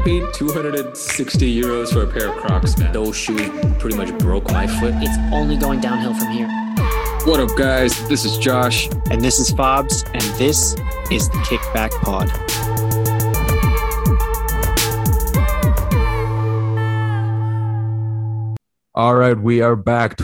paid 260 euros for a pair of Crocs, man. Those shoes pretty much broke my foot. It's only going downhill from here. What up, guys? This is Josh. And this is Fobs, and this is the Kickback Pod. All right, we are back.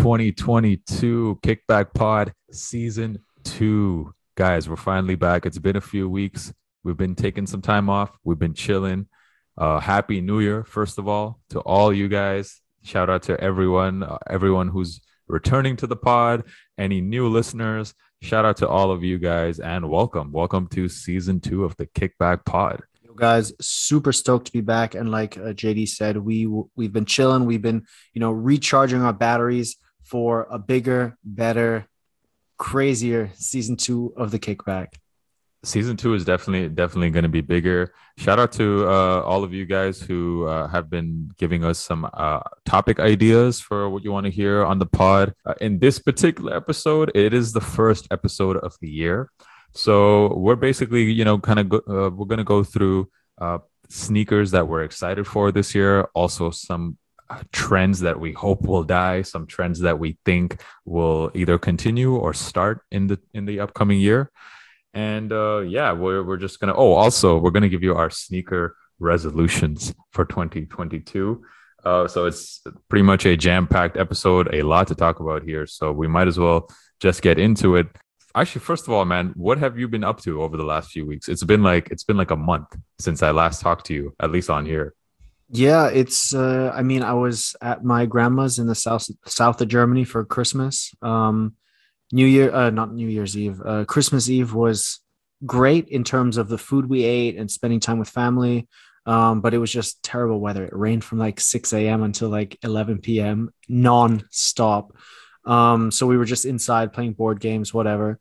2022 Kickback Pod Season 2. Guys, we're finally back. It's been a few weeks. We've been taking some time off. We've been chilling. Happy New Year, first of all, to all you guys. Shout out to everyone who's returning to the pod, any new listeners. Shout out to all of you guys, and welcome to Season 2 of the Kickback Pod. Guys, super stoked to be back. And like JD said, we've been chilling. We've been, recharging our batteries for a bigger, better, crazier Season 2 of the Kickback. Season 2 is definitely going to be bigger. Shout out to all of you guys who have been giving us some topic ideas for what you want to hear on the pod. In this particular episode, it is the first episode of the year. So we're basically, we're going to go through sneakers that we're excited for this year. Also some trends that we hope will die, some trends that we think will either continue or start in the upcoming year. And we're just going to, also we're going to give you our sneaker resolutions for 2022. So it's pretty much a jam-packed episode, a lot to talk about here. So we might as well just get into it. Actually, first of all, man, what have you been up to over the last few weeks? It's been like a month since I last talked to you, at least on here. Yeah, it's I was at my grandma's in the south of Germany for Christmas. Not New Year's Eve. Christmas Eve was great in terms of the food we ate and spending time with family. But it was just terrible weather. It rained from like 6 a.m. until like 11 p.m. non-stop. So we were just inside playing board games, whatever.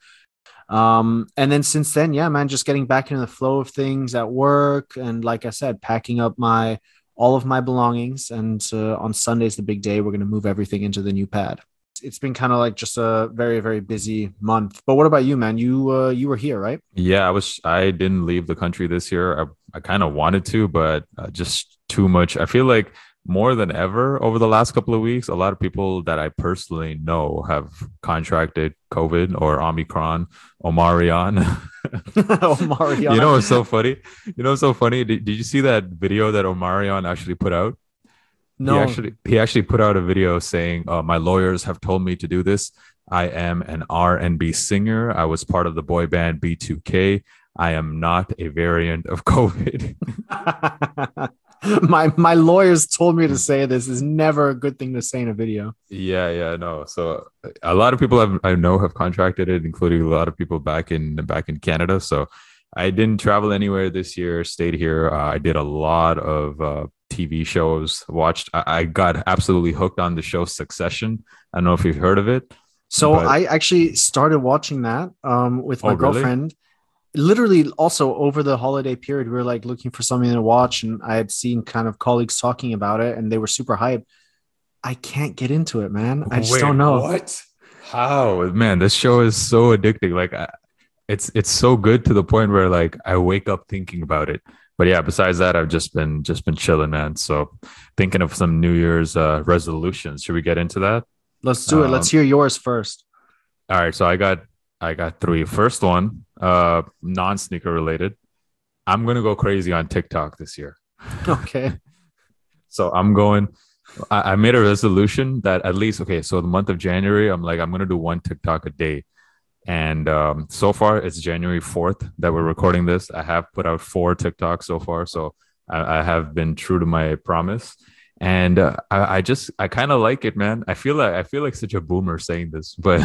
And then since then, just getting back into the flow of things at work. And like I said, packing up all of my belongings. And on Sunday's the big day. We're going to move everything into the new pad. It's been kind of like just a very, very busy month. But what about you, man? You were here, right? Yeah, I didn't leave the country this year. I kind of wanted to, but just too much. I feel like more than ever over the last couple of weeks, a lot of people that I personally know have contracted COVID or Omicron, Omarion. Omarion. It's so funny. Did you see that video that Omarion actually put out? No. He actually put out a video saying, my lawyers have told me to do this. I am an R&B singer. I was part of the boy band B2K. I am not a variant of COVID. My lawyers told me to say this is never a good thing to say in a video. No. So a lot of people I know have contracted it, including a lot of people back in Canada. So I didn't travel anywhere this year, stayed here. I did a lot of TV shows, I got absolutely hooked on the show Succession. I don't know if you've heard of it. So I actually started watching that with my girlfriend. Literally also over the holiday period, we were like looking for something to watch, and I had seen kind of colleagues talking about it and they were super hyped. I can't get into it, man. I just don't know. What? How? Man, this show is so addicting. Like it's so good to the point where like I wake up thinking about it. But yeah, besides that, I've just been chilling, man. So thinking of some New Year's resolutions. Should we get into that? Let's do it. Let's hear yours first. All right. So I got 3. First one, non-sneaker related. I'm going to go crazy on TikTok this year. Okay. So I made a resolution that at least, so the month of January, I'm going to do 1 TikTok a day. And so far, it's January 4th that we're recording this. I have put out 4 TikToks so far. So I have been true to my promise. And I kind of like it, man. I feel like such a boomer saying this, but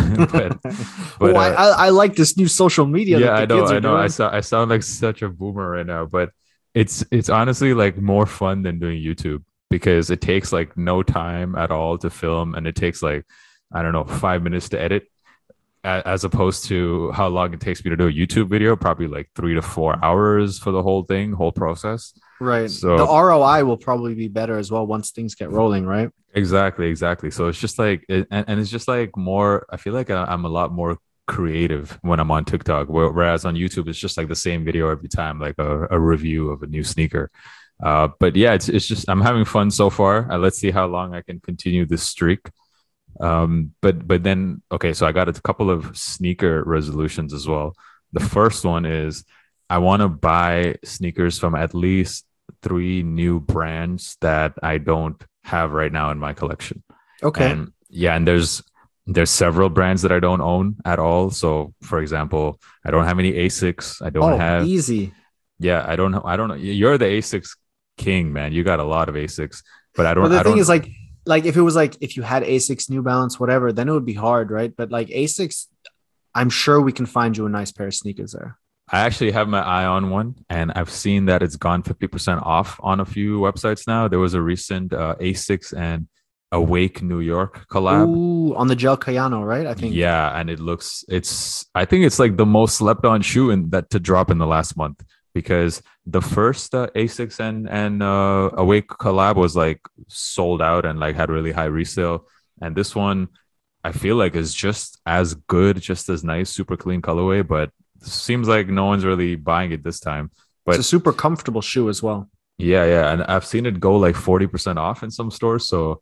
I like this new social media. Yeah, I know. I sound like such a boomer right now, but it's honestly like more fun than doing YouTube because it takes like no time at all to film, and it takes like, I don't know, 5 minutes to edit. As opposed to how long it takes me to do a YouTube video, probably like 3 to 4 hours for the whole process. Right. So the ROI will probably be better as well once things get rolling, right? Exactly. So it's just like, and it's just like more, I feel like I'm a lot more creative when I'm on TikTok, whereas on YouTube, it's just like the same video every time, like a review of a new sneaker. But yeah, it's just I'm having fun so far. Let's see how long I can continue this streak. But then okay, so I got a couple of sneaker resolutions as well. The first one is I want to buy sneakers from at least three new brands that I don't have right now in my collection. Okay. And yeah, and there's several brands that I don't own at all. So for example, I don't have any Asics. I don't Oh, have easy. yeah, I don't know. You're the Asics king, man. You got a lot of Asics, but But the I thing don't is, like if it was like if you had Asics, New Balance, whatever, then it would be hard, right? But like Asics, I'm sure we can find you a nice pair of sneakers there. I actually have my eye on one, and I've seen that it's gone 50% off on a few websites now. There was a recent Asics and Awake New York collab. Ooh, on the Gel Cayano, right? I think. Yeah, and I think it's like the most slept on shoe in that to drop in the last month because the first Asics and Awake collab was like sold out and like had really high resale, and this one I feel like is just as good, just as nice, super clean colorway, but seems like no one's really buying it this time. It's a But super comfortable shoe as well. yeah, yeah, and I've seen it go like 40% off in some stores, so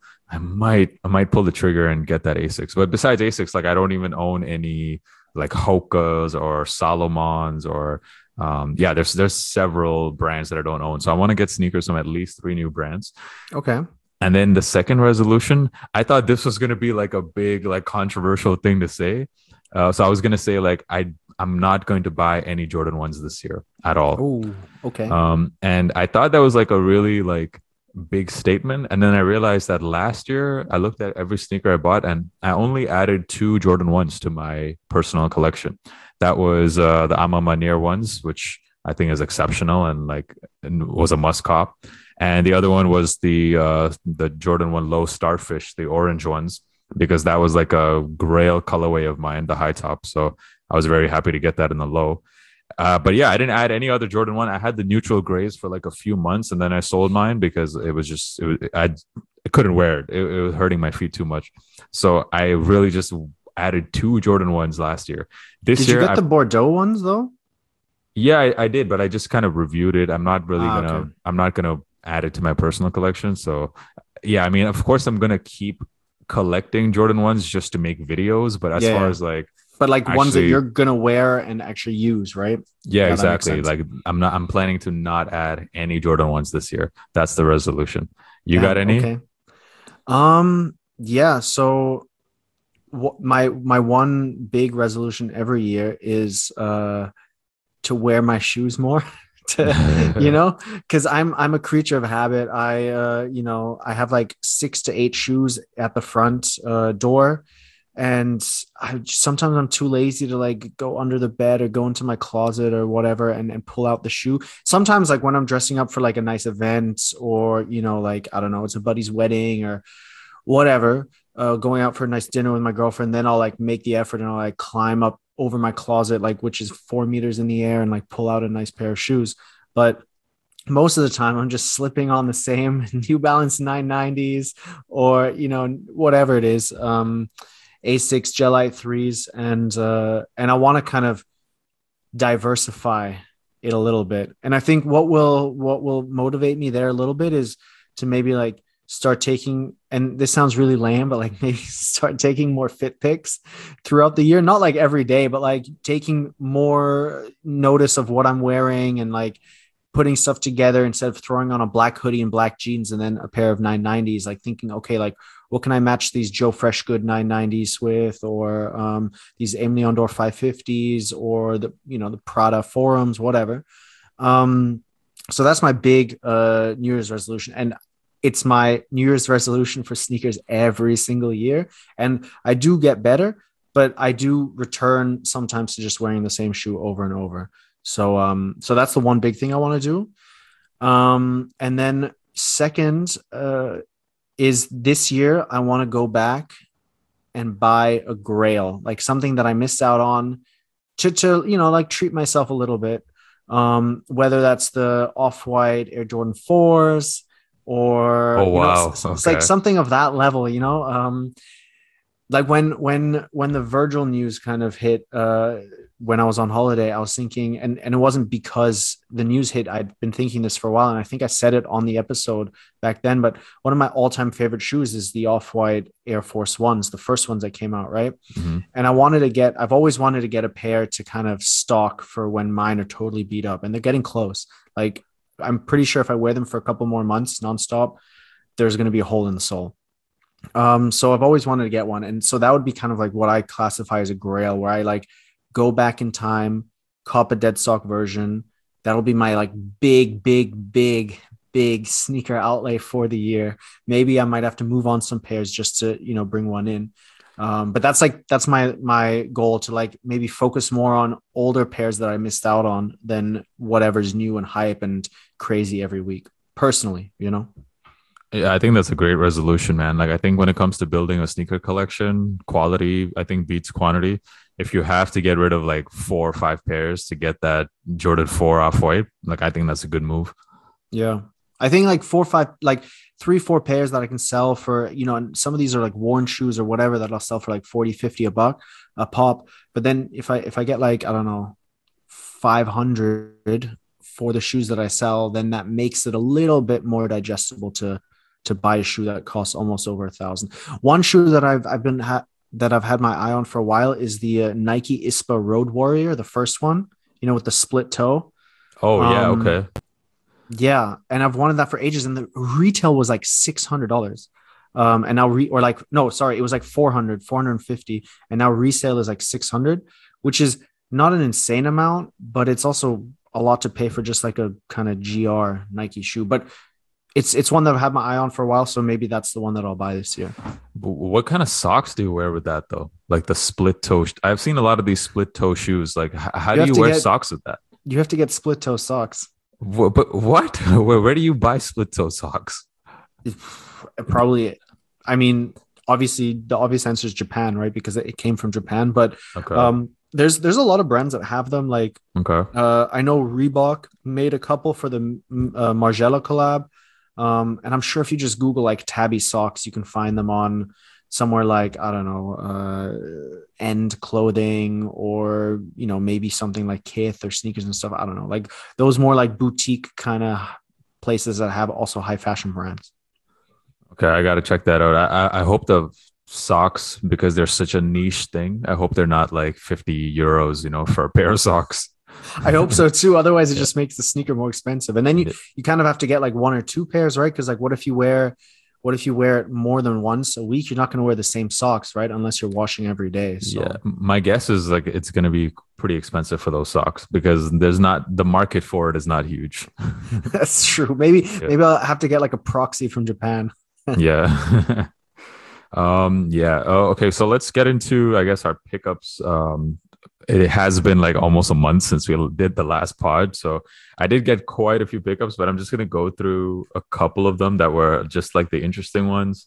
I might pull the trigger and get that Asics. But besides Asics, like I don't even own any like Hoka's or Salomon's or yeah, there's several brands that I don't own. So I want to get sneakers from at least three new brands. Okay. And then the second resolution, I thought this was gonna be like a big like controversial thing to say. So I was gonna say like I'm not going to buy any Jordan ones this year at all. Oh, okay. And I thought that was like a really like big statement. And then I realized that last year I looked at every sneaker I bought and I only added two Jordan ones to my personal collection. That was the Ama Manir ones, which I think is exceptional and like and was a must cop. And the other one was the Jordan 1 Low Starfish, the orange ones, because that was like a grail colorway of mine, the high top. So I was very happy to get that in the low. But yeah, I didn't add any other Jordan 1. I had the neutral grays for like a few months and then I sold mine because it was just, I couldn't wear it. It was hurting my feet too much. So I really just added two Jordan 1s last year. This Did year, you get the Bordeaux ones though? yeah, I did, but I just kind of reviewed it. Okay. I'm not gonna add it to my personal collection. So yeah, I mean, of course, I'm gonna keep collecting Jordan ones just to make videos. But as far Yeah. as like But like ones that actually, you're gonna wear and actually use, right? yeah, Yeah, that makes exactly. sense. Like I'm planning to not add any Jordan ones this year. That's the resolution. You got Damn, any? okay. Yeah, so my one big resolution every year is to wear my shoes more. To because I'm a creature of habit. I have like 6 to 8 shoes at the front door, and sometimes I'm too lazy to like go under the bed or go into my closet or whatever and pull out the shoe. Sometimes like when I'm dressing up for like a nice event or like I don't know, it's a buddy's wedding or whatever, going out for a nice dinner with my girlfriend, then I'll like make the effort and I'll like climb up over my closet, like which is 4 meters in the air, and like pull out a nice pair of shoes. But most of the time I'm just slipping on the same New Balance 990s or whatever it is, A6 Gelite 3s, and I want to kind of diversify it a little bit. And I think what will motivate me there a little bit is to maybe like start taking, and this sounds really lame, but like maybe start taking more fit pics throughout the year, not like every day, but like taking more notice of what I'm wearing and like putting stuff together instead of throwing on a black hoodie and black jeans and then a pair of 990s, like thinking, okay, like what can I match these Joe Freshgood 990s with, or these Aime Leon Dore 550s, or the Prada Forums, whatever. So that's my big New Year's resolution. And it's my New Year's resolution for sneakers every single year. And I do get better, but I do return sometimes to just wearing the same shoe over and over. So that's the one big thing I want to do. And then second, is this year I want to go back and buy a grail, like something that I missed out on to like treat myself a little bit. Whether that's the Off-White Air Jordan 4s, or Oh wow. it's like Okay. something of that level, like when the Virgil news kind of hit when I was on holiday, I was thinking, and it wasn't because the news hit. I'd been thinking this for a while, and I think I said it on the episode back then. But one of my all-time favorite shoes is the Off-White Air Force Ones, the first ones that came out, right? Mhm. And I've always wanted to get a pair to kind of stock for when mine are totally beat up, and they're getting close. Like I'm pretty sure if I wear them for a couple more months nonstop, there's going to be a hole in the sole. So I've always wanted to get one, and so that would be kind of like what I classify as a grail, where I like go back in time, cop a dead stock version. That'll be my like big sneaker outlay for the year. Maybe I might have to move on some pairs just to bring one in. But that's my goal, to like maybe focus more on older pairs that I missed out on than whatever's new and hype and crazy every week. Personally, Yeah, I think that's a great resolution, man. Like, I think when it comes to building a sneaker collection, quality, I think beats quantity. If you have to get rid of like 4 or 5 pairs to get that Jordan 4 Off-White, like, I think that's a good move. Yeah. I think like 4 or 5, like 3, 4 pairs that I can sell for, and some of these are like worn shoes or whatever that I'll sell for like 40, 50 a buck a pop. But then if I get like, I don't know, 500 for the shoes that I sell, then that makes it a little bit more digestible to buy a shoe that costs almost over $1,000. One shoe that I've had my eye on for a while is the Nike ISPA Road Warrior, the first one, with the split toe. Oh, yeah. Okay. Yeah. And I've wanted that for ages. And the retail was like $600. And now it was like 450. And now resale is like 600, which is not an insane amount, but it's also a lot to pay for just like a kind of GR Nike shoe. But it's one that I've had my eye on for a while, so maybe that's the one that I'll buy this year. What kind of socks do you wear with that, though? Like the split toe. I've seen a lot of these split toe shoes. Like, how do you wear socks with that? You have to get split toe socks. But what? Where do you buy split toe socks? Probably, I mean, obviously, the obvious answer is Japan, right? Because it came from Japan. But okay. There's a lot of brands that have them. Like, okay. I know Reebok made a couple for the Margiela collab. And I'm sure if you just Google like Tabby socks, you can find them on somewhere like, I don't know, End Clothing, or, maybe something like Kith or Sneakers and stuff. I don't know, like those more like boutique kind of places that have also high fashion brands. Okay. I got to check that out. I hope the socks, because they're such a niche thing, I hope they're not like 50 euros, for a pair of socks. I hope so too. Otherwise, it just makes the sneaker more expensive. And then you kind of have to get like 1 or 2 pairs, right? Because like, what if you wear it more than once a week? You're not going to wear the same socks, right? Unless you're washing every day. So. Yeah, my guess is like it's going to be pretty expensive for those socks, because the market for it is not huge. That's true. Maybe I'll have to get like a proxy from Japan. Yeah. Yeah. Oh, okay. So let's get into, I guess, our pickups. It has been like almost a month since we did the last pod. So I did get quite a few pickups, but I'm just going to go through a couple of them that were just like the interesting ones.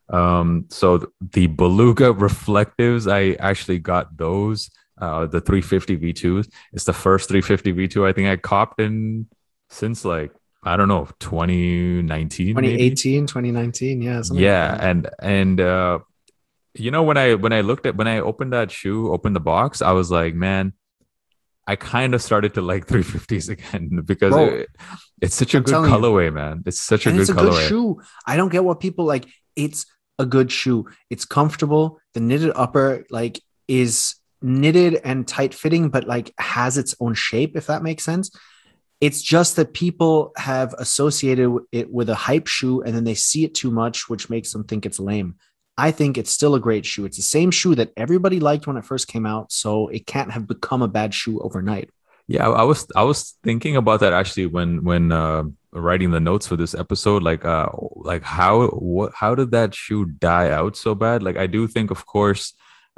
So the Beluga Reflectives, I actually got those, the 350 V2s. It's the first 350 V2 I think I copped in since like, I don't know, 2019, 2018, maybe? 2019. Yeah. Yeah. Like and when I opened that shoe, opened the box, I was like, man, I kind of started to like 350s again, because it's such a good colorway, man. It's such a good colorway. It's a good shoe. I don't get what people like. It's a good shoe. It's comfortable. The knitted upper like is knitted and tight fitting, but like has its own shape, if that makes sense. It's just that people have associated it with a hype shoe, and then they see it too much, which makes them think it's lame. I think it's still a great shoe. It's the same shoe that everybody liked when it first came out, so it can't have become a bad shoe overnight. Yeah, I was thinking about that actually when writing the notes for this episode. Like how did that shoe die out so bad? Like, I do think, of course,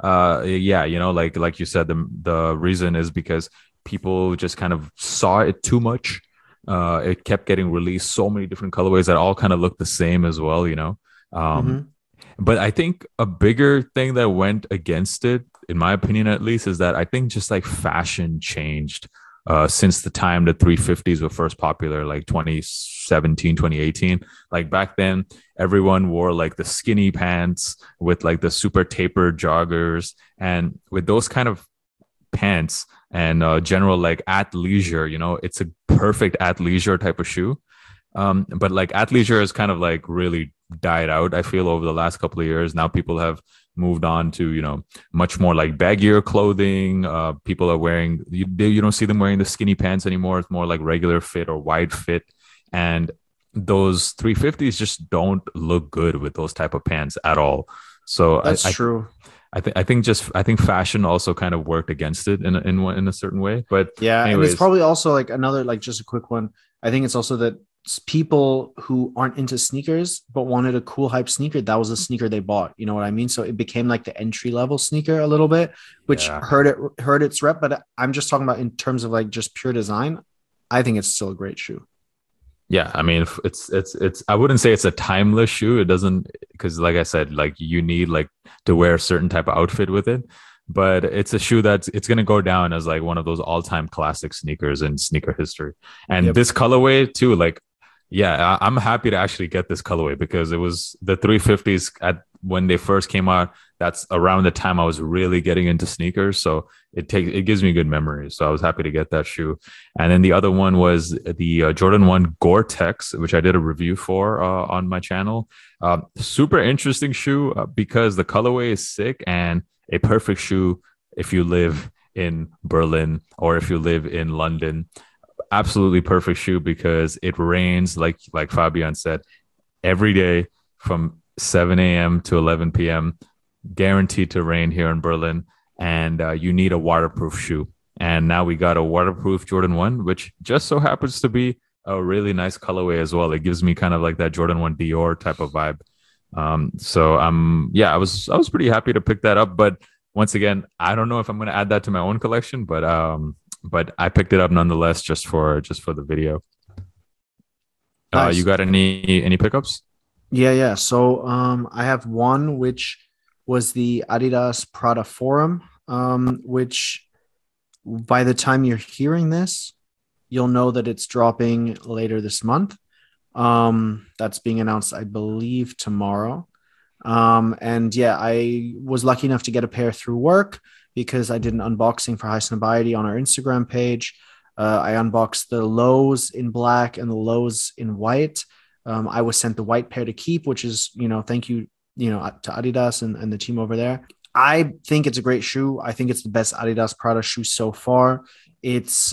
like you said, the reason is because people just kind of saw it too much. It kept getting released, so many different colorways that all kind of look the same as well, But I think a bigger thing that went against it, in my opinion at least, is that I think just like fashion changed since the time the 350s were first popular, like 2017, 2018. Like back then, everyone wore like the skinny pants with like the super tapered joggers. And with those kind of pants and general like athleisure, you know, it's a perfect athleisure type of shoe. But like athleisure has kind of like really died out, I feel, over the last couple of years. Now people have moved on to, you know, much more like baggier clothing. People are wearing, you don't see them wearing the skinny pants anymore. It's more like regular fit or wide fit. And those 350s just don't look good with those type of pants at all. So That's true. I think fashion also kind of worked against it in a certain way. But Yeah, anyways, and it's probably also like another, like, just a quick one. I think it's also that people who aren't into sneakers but wanted a cool hype sneaker, that was a sneaker they bought. You know what I mean? So it became like the entry level sneaker a little bit, which Yeah. hurt its rep. But I'm just talking about in terms of like just pure design. I think it's still a great shoe. yeah, I mean, it's I wouldn't say it's a timeless shoe. It doesn't, because like I said, like you need like to wear a certain type of outfit with it. But it's a shoe it's going to go down as like one of those all-time classic sneakers in sneaker history. And Yep. this colorway too, like, yeah, I'm happy to actually get this colorway because it was the 350s at when they first came out. That's around the time I was really getting into sneakers, so it gives me good memories. So I was happy to get that shoe. And then the other one was the Jordan 1 Gore-Tex, which I did a review for on my channel. Super interesting shoe because the colorway is sick and a perfect shoe if you live in Berlin or if you live in London. Absolutely perfect shoe because it rains, like Fabian said, every day from 7 a.m. to 11 p.m. Guaranteed to rain here in Berlin, and you need a waterproof shoe. And now we got a waterproof Jordan 1, which just so happens to be a really nice colorway as well. It gives me kind of like that Jordan 1 Dior type of vibe. Yeah, I was pretty happy to pick that up. But once again, I don't know if I'm going to add that to my own collection, but I picked it up nonetheless just for the video. Nice. You got any pickups? Yeah. So I have one which was the Adidas Prada Forum, which by the time you're hearing this, you'll know that it's dropping later this month. That's being announced, I believe, tomorrow. And yeah, I was lucky enough to get a pair through work because I did an unboxing for High Snobiety on our Instagram page. I unboxed the lows in black and the lows in white. I was sent the white pair to keep, which is, thank you, to Adidas and the team over there. I think it's a great shoe. I think it's the best Adidas Prada shoe so far. It's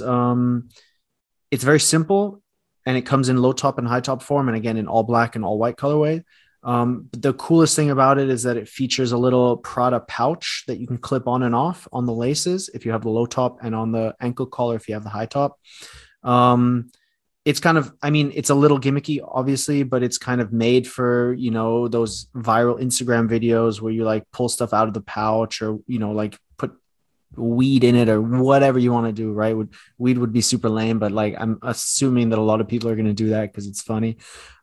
very simple and it comes in low top and high top form. And again, in all black and all white colorway. But the coolest thing about it is that it features a little Prada pouch that you can clip on and off on the laces if you have the low top, and on the ankle collar if you have the high top. It's kind of, it's a little gimmicky, obviously, but it's kind of made for, those viral Instagram videos where you like pull stuff out of the pouch or, like put weed in it or whatever you want to do, right? Weed would be super lame, but like, I'm assuming that a lot of people are going to do that because it's funny.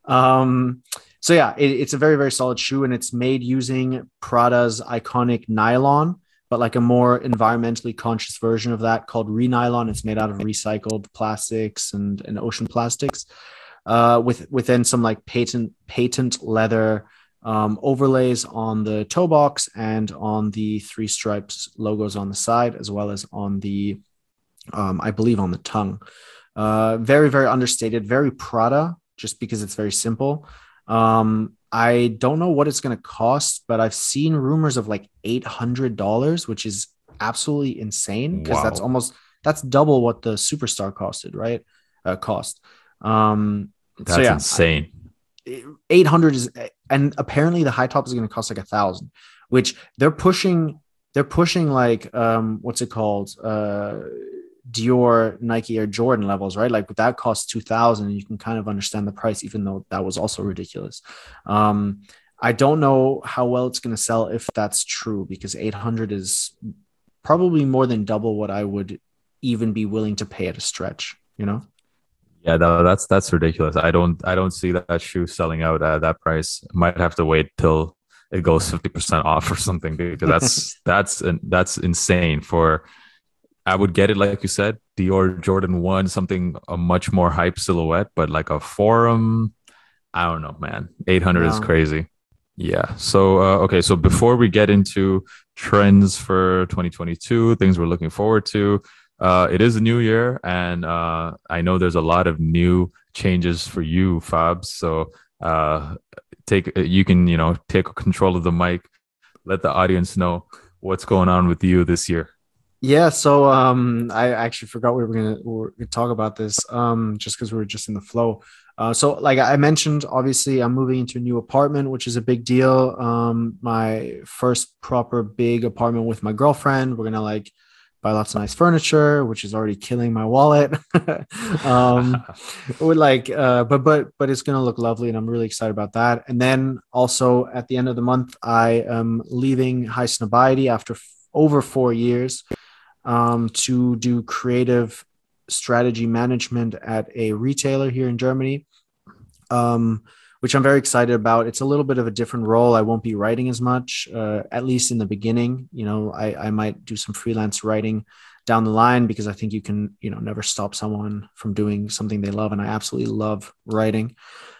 So yeah, it's a very, very solid shoe, and it's made using Prada's iconic nylon, but like a more environmentally conscious version of that called Renylon. It's made out of recycled plastics and ocean plastics, within some like patent leather overlays on the toe box and on the 3 stripes logos on the side, as well as on the, I believe, on the tongue. Very, very understated, very Prada, just because it's very simple. I don't know what it's going to cost, but I've seen rumors of like $800, which is absolutely insane because that's double what the Superstar costed, right? That's insane. 800 is, and apparently the high top is going to cost like 1,000, which they're pushing like, what's it called? Dior, Nike, or Jordan levels, right? Like that costs 2,000, and you can kind of understand the price, even though that was also ridiculous. I don't know how well it's going to sell if that's true, because 800 is probably more than double what I would even be willing to pay at a stretch, Yeah, no, that's ridiculous. I don't see that shoe selling out at that price. Might have to wait till it goes 50% off or something, because that's insane. I would get it, like you said, Dior Jordan 1, something a much more hype silhouette, but like a Forum, I don't know, man. 800 is No. crazy. Yeah. So, okay. So before we get into trends for 2022, things we're looking forward to, it is a new year, and I know there's a lot of new changes for you, Fabs. So, you can, take control of the mic, let the audience know what's going on with you this year. Yeah, so I actually forgot we were gonna talk about this just because we were just in the flow. So like I mentioned, obviously I'm moving into a new apartment, which is a big deal. My first proper big apartment with my girlfriend. We're gonna like buy lots of nice furniture, which is already killing my wallet. um, we're like, but it's gonna look lovely, and I'm really excited about that. And then also at the end of the month, I am leaving Highsnobiety after over 4 years to do creative strategy management at a retailer here in Germany, which I'm very excited about. It's a little bit of a different role. I won't be writing as much, at least in the beginning. I might do some freelance writing down the line because I think you can, never stop someone from doing something they love. And I absolutely love writing.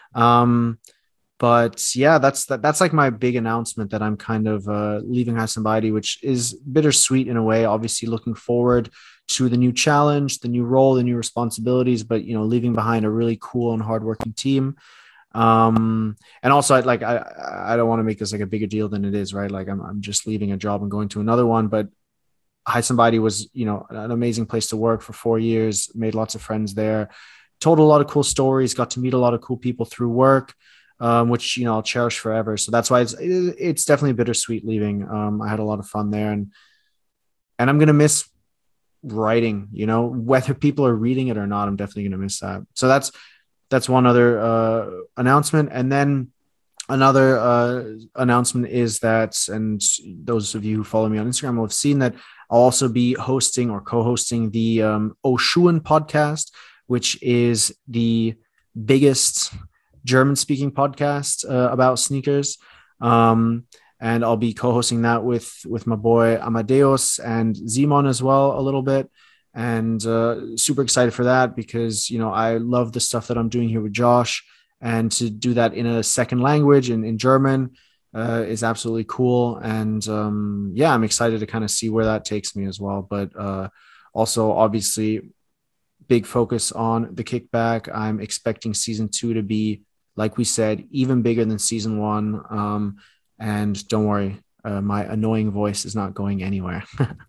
But yeah, that's like my big announcement that I'm kind of leaving Highsnobiety, which is bittersweet in a way. Obviously, looking forward to the new challenge, the new role, the new responsibilities, but leaving behind a really cool and hardworking team. And also, I don't want to make this like a bigger deal than it is, right? Like I'm just leaving a job and going to another one, but Highsnobiety was an amazing place to work for 4 years. Made lots of friends there, told a lot of cool stories, got to meet a lot of cool people through work. Which I'll cherish forever. So that's why it's definitely bittersweet leaving. I had a lot of fun there, and I'm gonna miss writing. Whether people are reading it or not, I'm definitely gonna miss that. So that's one other announcement, and then another announcement is that, and those of you who follow me on Instagram will have seen that I'll also be hosting or co-hosting the Oschuhen podcast, which is the biggest German-speaking podcast about sneakers, and I'll be co-hosting that with my boy Amadeus and Simon as well a little bit, and super excited for that because I love the stuff that I'm doing here with Josh, and to do that in a second language in German is absolutely cool, and yeah, I'm excited to kind of see where that takes me as well. But also, obviously, big focus on the Kickback. I'm expecting season 2 to be, like we said, even bigger than season 1. And don't worry, my annoying voice is not going anywhere.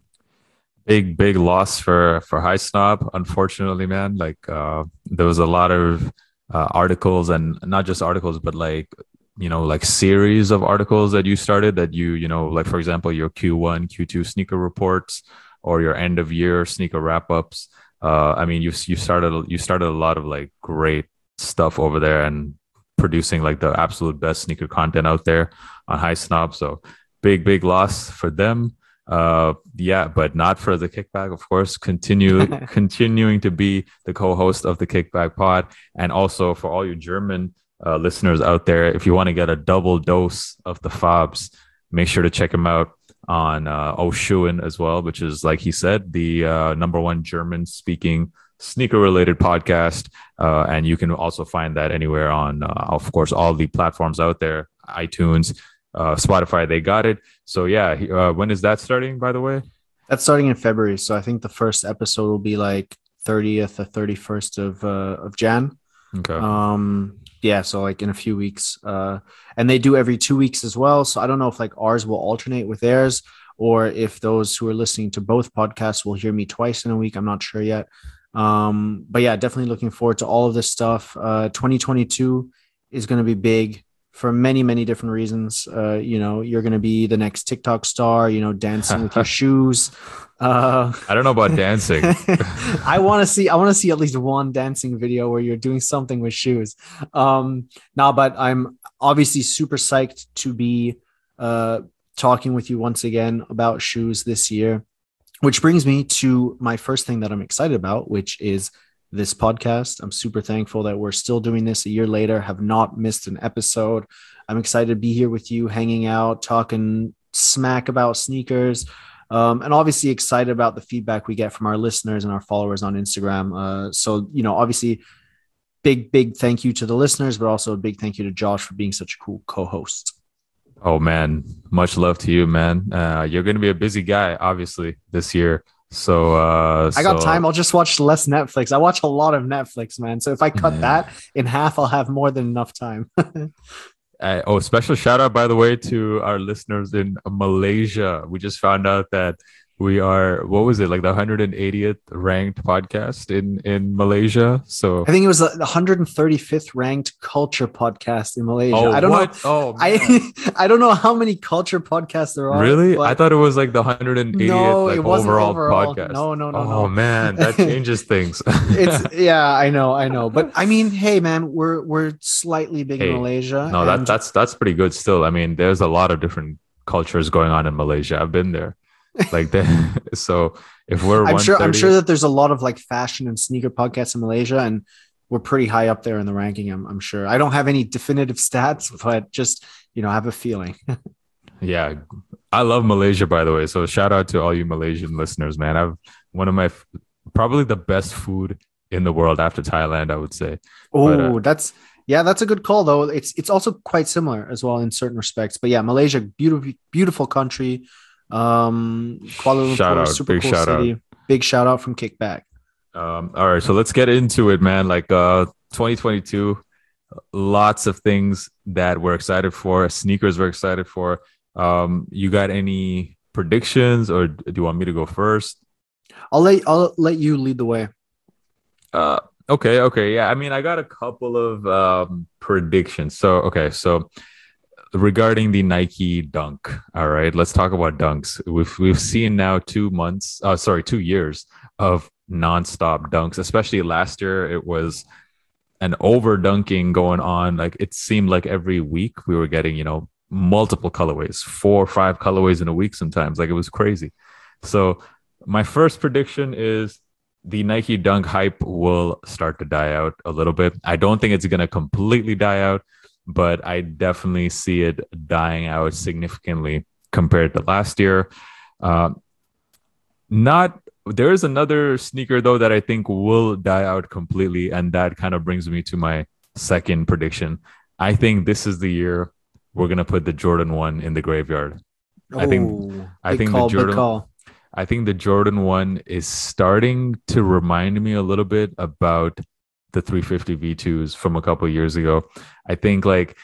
Big loss for Highsnob, unfortunately, man. Like there was a lot of articles, and not just articles, but like series of articles that you started that like, for example, your Q1, Q2 sneaker reports or your end of year sneaker wrap ups. I mean, you started a lot of like great stuff over there and producing like the absolute best sneaker content out there on Highsnob. So big loss for them. Yeah, but not for the Kickback, of course. Continuing to be the co-host of the Kickback pod, and also for all you German listeners out there, if you want to get a double dose of the Fabs, make sure to check him out on Oschuhen as well, which is, like he said, the #1 German speaking sneaker related podcast, and you can also find that anywhere on of course all the platforms out there, iTunes, Spotify. They got it. So yeah, when is that starting, by the way? That's starting in February, so I think the first episode will be like 30th or 31st of Jan. Okay. Yeah, so like in a few weeks, and they do every 2 weeks as well. So I don't know if like ours will alternate with theirs, or if those who are listening to both podcasts will hear me twice in a week. I'm not sure yet. But yeah, definitely looking forward to all of this stuff. 2022 is going to be big for many, many different reasons. You're going to be the next TikTok star, dancing with your shoes. I don't know about dancing. I want to see at least one dancing video where you're doing something with shoes. But I'm obviously super psyched to be talking with you once again about shoes this year, which brings me to my first thing that I'm excited about, which is this podcast. I'm super thankful that we're still doing this a year later, have not missed an episode. I'm excited to be here with you, hanging out, talking smack about sneakers. And obviously excited about the feedback we get from our listeners and our followers on Instagram. So, obviously big thank you to the listeners, but also a big thank you to Josh for being such a cool co-host. Oh man, much love to you, man. You're going to be a busy guy, obviously, this year. So I got time. I'll just watch less Netflix. I watch a lot of Netflix, man. So if I cut that in half, I'll have more than enough time. Special shout out, by the way, to our listeners in Malaysia. We just found out that we are, what was it, like the 180th ranked podcast in Malaysia. So I think it was the 135th ranked culture podcast in Malaysia. I don't know. Oh, I don't know how many culture podcasts there are. Really? I thought it was like the 180th overall podcast. No. Oh man, that changes things. I know. But I mean, hey man, we're slightly big in Malaysia. No, that's pretty good still. I mean, there's a lot of different cultures going on in Malaysia. I've been there. Like that. So if I'm sure that there's a lot of like fashion and sneaker podcasts in Malaysia, and we're pretty high up there in the ranking. I'm sure. I don't have any definitive stats, but just I have a feeling. Yeah, I love Malaysia, by the way. So shout out to all you Malaysian listeners, man. I've one of my probably the best food in the world after Thailand, I would say. Oh, that's a good call though. It's also quite similar as well in certain respects. But yeah, Malaysia, beautiful country. Kuala Lumpur, super cool city. Big shout out from Kickback. All right, so let's get into it, man. Like 2022, lots of things that we're excited for. Sneakers we're excited for. You got any predictions, or do you want me to go first? I'll let you lead the way. Okay. Yeah, I mean, I got a couple of predictions. So regarding the Nike Dunk, all right, let's talk about dunks. We've seen now 2 years of nonstop dunks. Especially last year, it was an over dunking going on. Like it seemed like every week we were getting multiple colorways, 4 or 5 colorways in a week sometimes. Like it was crazy. So my first prediction is the Nike Dunk hype will start to die out a little bit. I don't think it's going to completely die out, but I definitely see it dying out significantly compared to last year. There is another sneaker though that I think will die out completely, and that kind of brings me to my second prediction. I think this is the year we're gonna put the Jordan 1 in the graveyard. I think the Jordan 1 is starting to remind me a little bit about the 350 V2s from a couple of years ago. I think what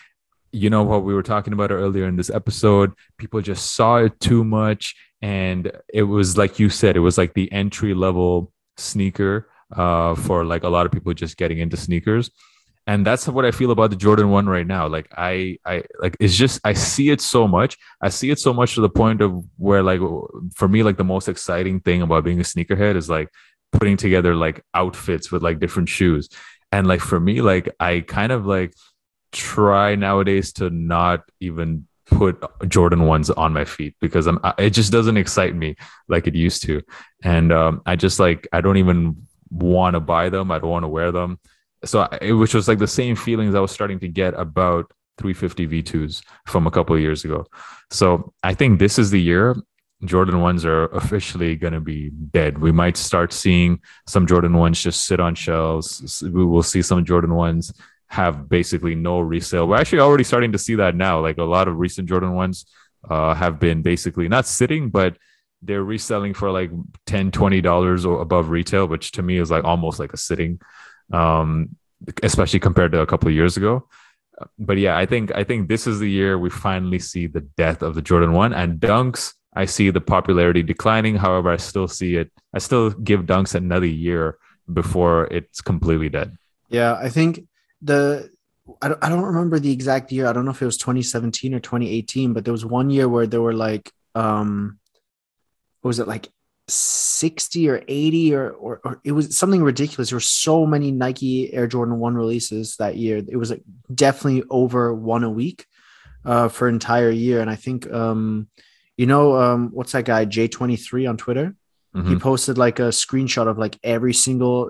we were talking about earlier in this episode, people just saw it too much. And it was like you said, it was like the entry level sneaker for like a lot of people just getting into sneakers. And that's what I feel about the Jordan 1 right now. Like I it's just, I see it so much. I see it so much to the point of where like, for me, like the most exciting thing about being a sneakerhead is like putting together like outfits with like different shoes. And like for me, like I kind of like try nowadays to not even put Jordan 1s on my feet because it just doesn't excite me like it used to. And I just like, I don't even want to buy them. I don't want to wear them. So which was like the same feelings I was starting to get about 350 V2s from a couple of years ago. So I think this is the year Jordan 1s are officially going to be dead. We might start seeing some Jordan 1s just sit on shelves. We will see some Jordan 1s have basically no resale. We're actually already starting to see that now. Like a lot of recent Jordan 1s have been basically not sitting, but they're reselling for like $10-20 or above retail, which to me is like almost like a sitting, especially compared to a couple of years ago. But yeah, I think this is the year we finally see the death of the Jordan 1. And dunks, I see the popularity declining. However, I still see it. I still give dunks another year before it's completely dead. Yeah, I think I don't remember the exact year. I don't know if it was 2017 or 2018, but there was one year where there were like, what was it, like 60 or 80 or it was something ridiculous. There were so many Nike Air Jordan 1 releases that year. It was like definitely over one a week for an entire year. And I think, what's that guy, J23 on Twitter? Mm-hmm. He posted like a screenshot of like every single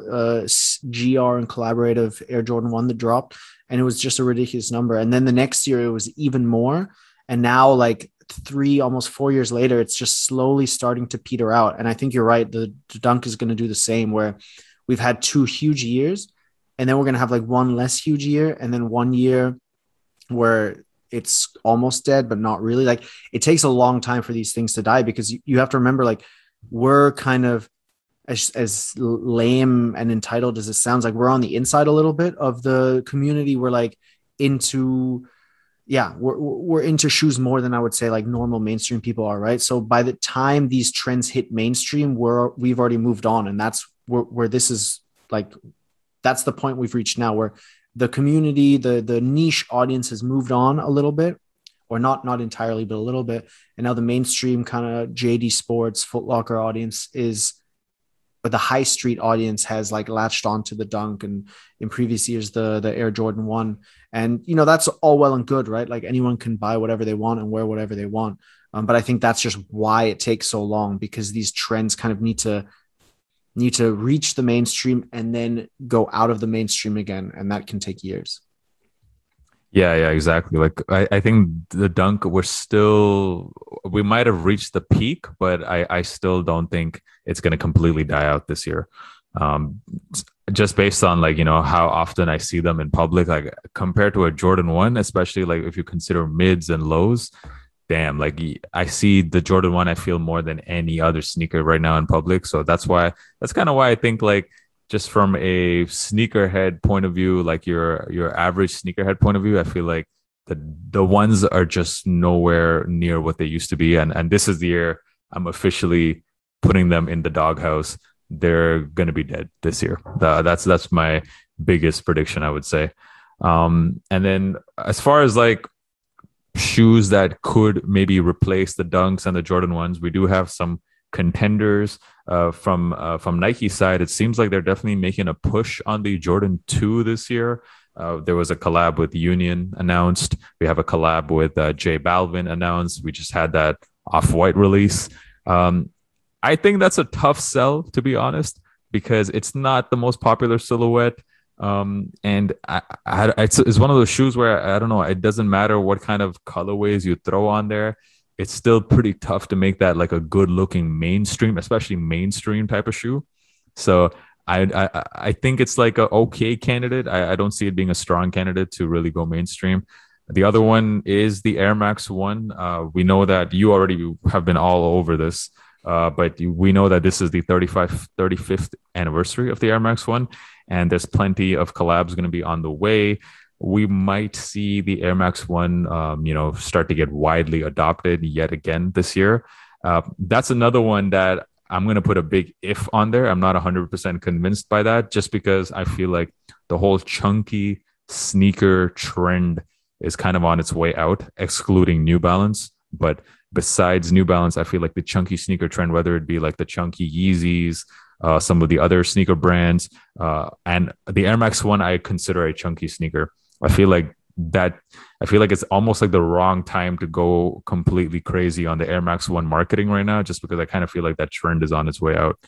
GR and collaborative Air Jordan 1 that dropped. And it was just a ridiculous number. And then the next year it was even more. And now like almost 4 years later, it's just slowly starting to peter out. And I think you're right. The Dunk is going to do the same, where we've had 2 huge years, and then we're going to have like 1 less huge year, and then 1 year where it's almost dead, but not really. Like, it takes a long time for these things to die, because you have to remember, like, we're kind of, as lame and entitled as it sounds, like, we're on the inside a little bit of the community. We're like into, we're into shoes more than I would say like normal mainstream people are, right? So by the time these trends hit mainstream, we've already moved on, and that's where this is like, that's the point we've reached now, where the community, the niche audience has moved on a little bit, or not entirely, but a little bit. And now the mainstream kind of JD Sports, Foot Locker audience but the high street audience has like latched onto the Dunk, and in previous years, the Air Jordan 1. And, that's all well and good, right? Like, anyone can buy whatever they want and wear whatever they want. But I think that's just why it takes so long, because these trends kind of need to reach the mainstream and then go out of the mainstream again. And that can take years. Yeah, exactly. Like, I think the Dunk, we might have reached the peak, but I still don't think it's going to completely die out this year. Just based on like, how often I see them in public, like compared to a Jordan 1, especially like if you consider mids and lows, damn, like I see the Jordan 1, I feel more than any other sneaker right now in public. So that's kind of why I think, like, just from a sneakerhead point of view, like your average sneakerhead point of view, I feel like the ones are just nowhere near what they used to be. And this is the year I'm officially putting them in the doghouse. They're going to be dead this year. That's my biggest prediction, I would say. And then as far as like shoes that could maybe replace the Dunks and the Jordan 1s, we do have some contenders from Nike's side. It seems like they're definitely making a push on the Jordan 2 this year. There was a collab with Union announced. We have a collab with J Balvin announced. We just had that Off-White release. I think that's a tough sell, to be honest, because it's not the most popular silhouette. And it's one of those shoes where, I don't know, it doesn't matter what kind of colorways you throw on there. It's still pretty tough to make that like a good looking mainstream, especially mainstream type of shoe. So I think it's like a okay candidate. I don't see it being a strong candidate to really go mainstream. The other one is the Air Max 1. We know that you already have been all over this, but we know that this is the 35th anniversary of the Air Max 1, and there's plenty of collabs going to be on the way. We might see the Air Max 1, start to get widely adopted yet again this year. That's another one that I'm going to put a big if on there. I'm not 100% convinced by that, just because I feel like the whole chunky sneaker trend is kind of on its way out, excluding New Balance. But besides New Balance, I feel like the chunky sneaker trend, whether it be like the chunky Yeezys, some of the other sneaker brands, and the Air Max 1, I consider a chunky sneaker. I feel like it's almost like the wrong time to go completely crazy on the Air Max 1 marketing right now, just because I kind of feel like that trend is on its way out.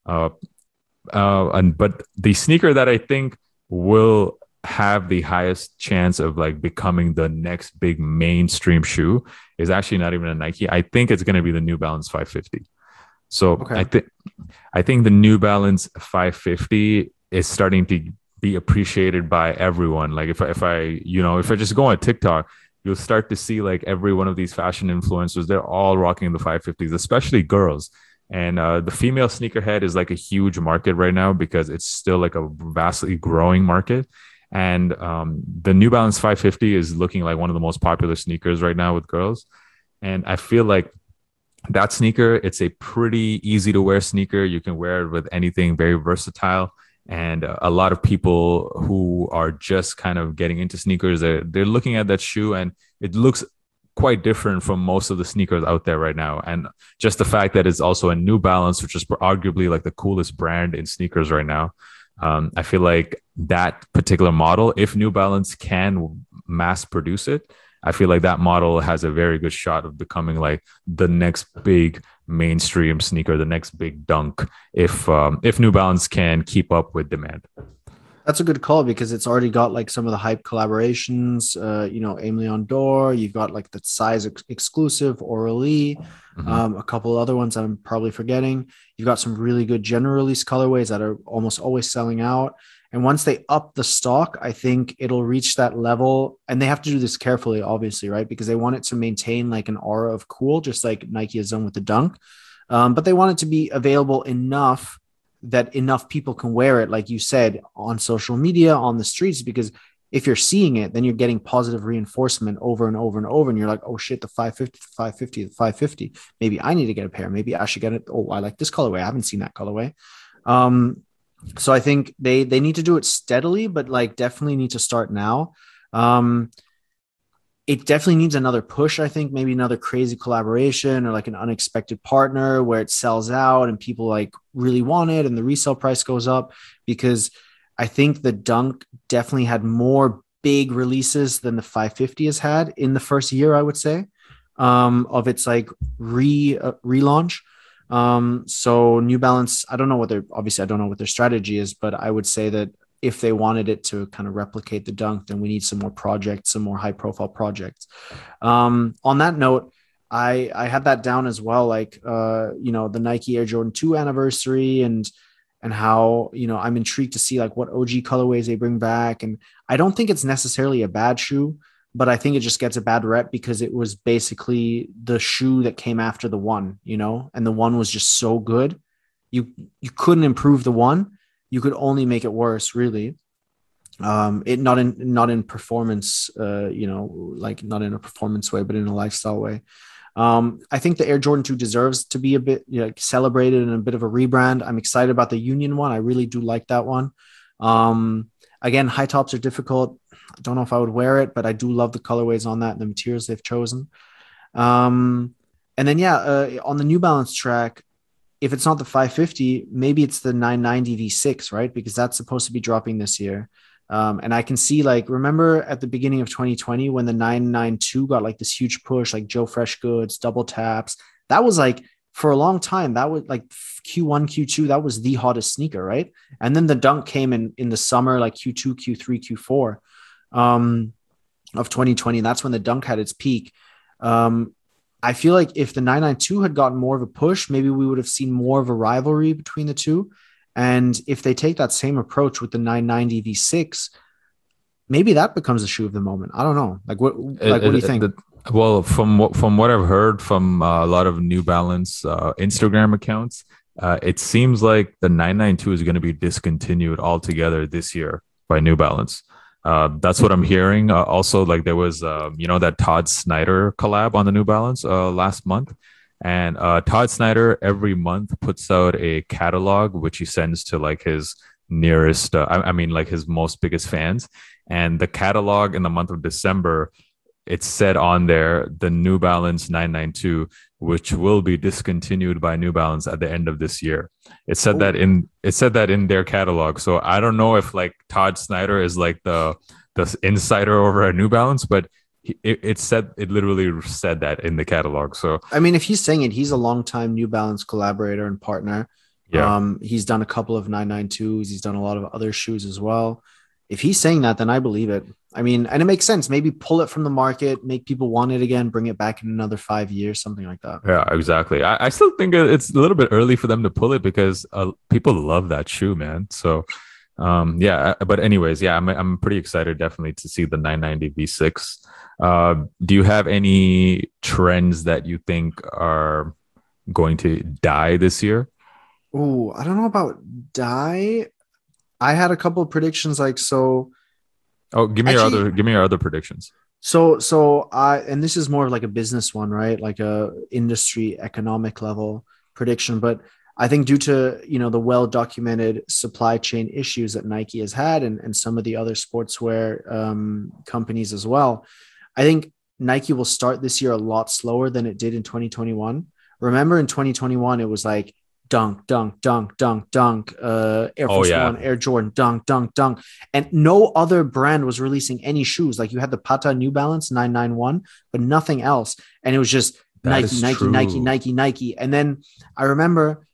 But the sneaker that I think will have the highest chance of like becoming the next big mainstream shoe is actually not even a Nike. I think it's going to be the New Balance 550. So okay. I think the New Balance 550 is starting to be appreciated by everyone. Like if I just go on TikTok, you'll start to see like every one of these fashion influencers, they're all rocking the 550s, especially girls. And the female sneakerhead is like a huge market right now, because it's still like a vastly growing market. And the New Balance 550 is looking like one of the most popular sneakers right now with girls. And I feel like that sneaker, it's a pretty easy to wear sneaker. You can wear it with anything, very versatile. And a lot of people who are just kind of getting into sneakers, they're looking at that shoe, and it looks quite different from most of the sneakers out there right now. And just the fact that it's also a New Balance, which is arguably like the coolest brand in sneakers right now. I feel like that particular model, if New Balance can mass produce it, I feel like that model has a very good shot of becoming like the next big mainstream sneaker, the next big Dunk, if New Balance can keep up with demand. That's a good call because it's already got like some of the hype collaborations. Aim Leon Dor. You've got like the size exclusive Orally, Mhm. a couple other ones I'm probably forgetting. You've got some really good general release colorways that are almost always selling out. And once they up the stock, I think it'll reach that level. And they have to do this carefully, obviously, right? Because they want it to maintain like an aura of cool, just like Nike has done with the Dunk. But they want it to be available enough that enough people can wear it, like you said, on social media, on the streets, because if you're seeing it, then you're getting positive reinforcement over and over and over. And you're like, oh shit, the 550, the 550, the 550. Maybe I need to get a pair. Maybe I should get it. Oh, I like this colorway. I haven't seen that colorway. So I think they need to do it steadily, but like definitely need to start now. Um, it definitely needs another push. I think maybe another crazy collaboration or like an unexpected partner where it sells out and people like really want it and the resale price goes up, because I think the Dunk definitely had more big releases than the 550 has had in the first year, I would say, of its like relaunch. So New Balance, I don't know what obviously I don't know what their strategy is, but I would say that if they wanted it to kind of replicate the Dunk, then we need some more projects, some more high profile projects. On that note, I had that down as well, like the Nike Air Jordan 2 anniversary and how, I'm intrigued to see like what OG colorways they bring back. And I don't think it's necessarily a bad shoe, but I think it just gets a bad rep because it was basically the shoe that came after the one, and the one was just so good. You couldn't improve the one. You could only make it worse, really. It not in performance, like not in a performance way, but in a lifestyle way. I think the Air Jordan 2 deserves to be a bit celebrated and a bit of a rebrand. I'm excited about the Union one. I really do like that one. Again, high tops are difficult. I don't know if I would wear it, but I do love the colorways on that and the materials they've chosen. And then, on the New Balance track, if it's not the 550, maybe it's the 990 V6, right? Because that's supposed to be dropping this year. And I can see, like, remember at the beginning of 2020 when the 992 got like this huge push, like Joe Freshgoods, double taps. That was like for a long time. That was like Q1, Q2. That was the hottest sneaker, right? And then the Dunk came in the summer, like Q2, Q3, Q4 of 2020. That's when the Dunk had its peak. I feel like if the 992 had gotten more of a push, maybe we would have seen more of a rivalry between the two. And if they take that same approach with the 990 V6, maybe that becomes the shoe of the moment. I don't know. Like what do you think? Well, from what I've heard from a lot of New Balance Instagram accounts, it seems like the 992 is going to be discontinued altogether this year by New Balance. That's what I'm hearing. Also, like there was, that Todd Snyder collab on the New Balance last month. And Todd Snyder every month puts out a catalog, which he sends to like his nearest, like his most biggest fans. And the catalog in the month of December, it said on there, the New Balance 992, which will be discontinued by New Balance at the end of this year. It said that in their catalog. So I don't know if like Todd Snyder is like the insider over at New Balance, but it literally said that in the catalog. So I mean, if he's saying it, he's a longtime New Balance collaborator and partner. Yeah. He's done a couple of 992s. He's done a lot of other shoes as well. If he's saying that, then I believe it. I mean, and it makes sense. Maybe pull it from the market, make people want it again, bring it back in another 5 years, something like that. Yeah, exactly. I still think it's a little bit early for them to pull it because people love that shoe, man. So, but anyways, I'm pretty excited definitely to see the 990 V6. Do you have any trends that you think are going to die this year? Oh, I don't know about die. I had a couple of predictions like so. Oh, give me your other predictions. So and this is more of like a business one, right? Like a industry economic level prediction. But I think due to, the well-documented supply chain issues that Nike has had and some of the other sportswear companies as well, I think Nike will start this year a lot slower than it did in 2021. Remember in 2021, it was like Dunk, Dunk, Dunk, Dunk, Dunk, Air Force One, Air Jordan, Dunk, Dunk, Dunk. And no other brand was releasing any shoes. Like you had the Pata New Balance 991, but nothing else. And it was just Nike. And then I remember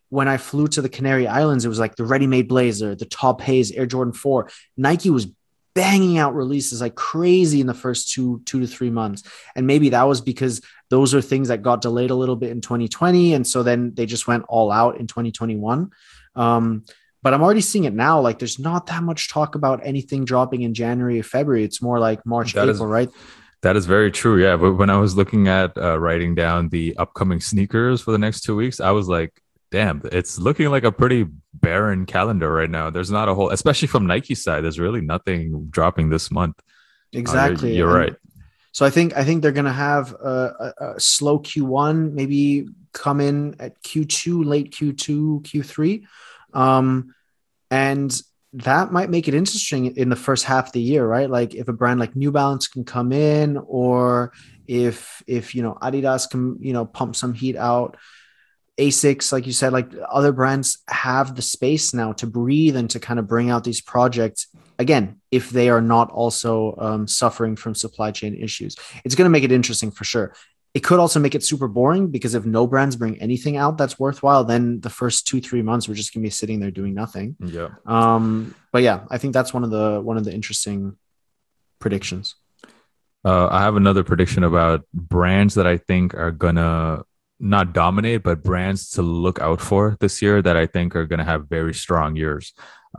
when I flew to the Canary Islands, it was like the ready-made blazer, the Top Haze, Air Jordan 4. Nike was banging out releases like crazy in the first 2 to 3 months. And maybe that was because those are things that got delayed a little bit in 2020. And so then they just went all out in 2021. But I'm already seeing it now. Like there's not that much talk about anything dropping in January or February. It's more like March, April, right? That is very true. Yeah. But when I was looking at writing down the upcoming sneakers for the next 2 weeks, I was like, damn, it's looking like a pretty barren calendar right now. There's not a whole, especially from Nike's side, there's really nothing dropping this month. Exactly. You're right. So I think they're going to have a slow Q1, maybe come in at Q2, late Q2, Q3. And that might make it interesting in the first half of the year, right? Like if a brand like New Balance can come in, or if Adidas can, pump some heat out. ASICS, like you said, like other brands have the space now to breathe and to kind of bring out these projects again, if they are not also suffering from supply chain issues. It's going to make it interesting for sure. It could also make it super boring because if no brands bring anything out that's worthwhile, then the first 2-3 months we're just going to be sitting there doing nothing. Yeah. But yeah, I think that's one of the interesting predictions. I have another prediction about brands that I think are gonna not dominate, but brands to look out for this year that I think are gonna have very strong years.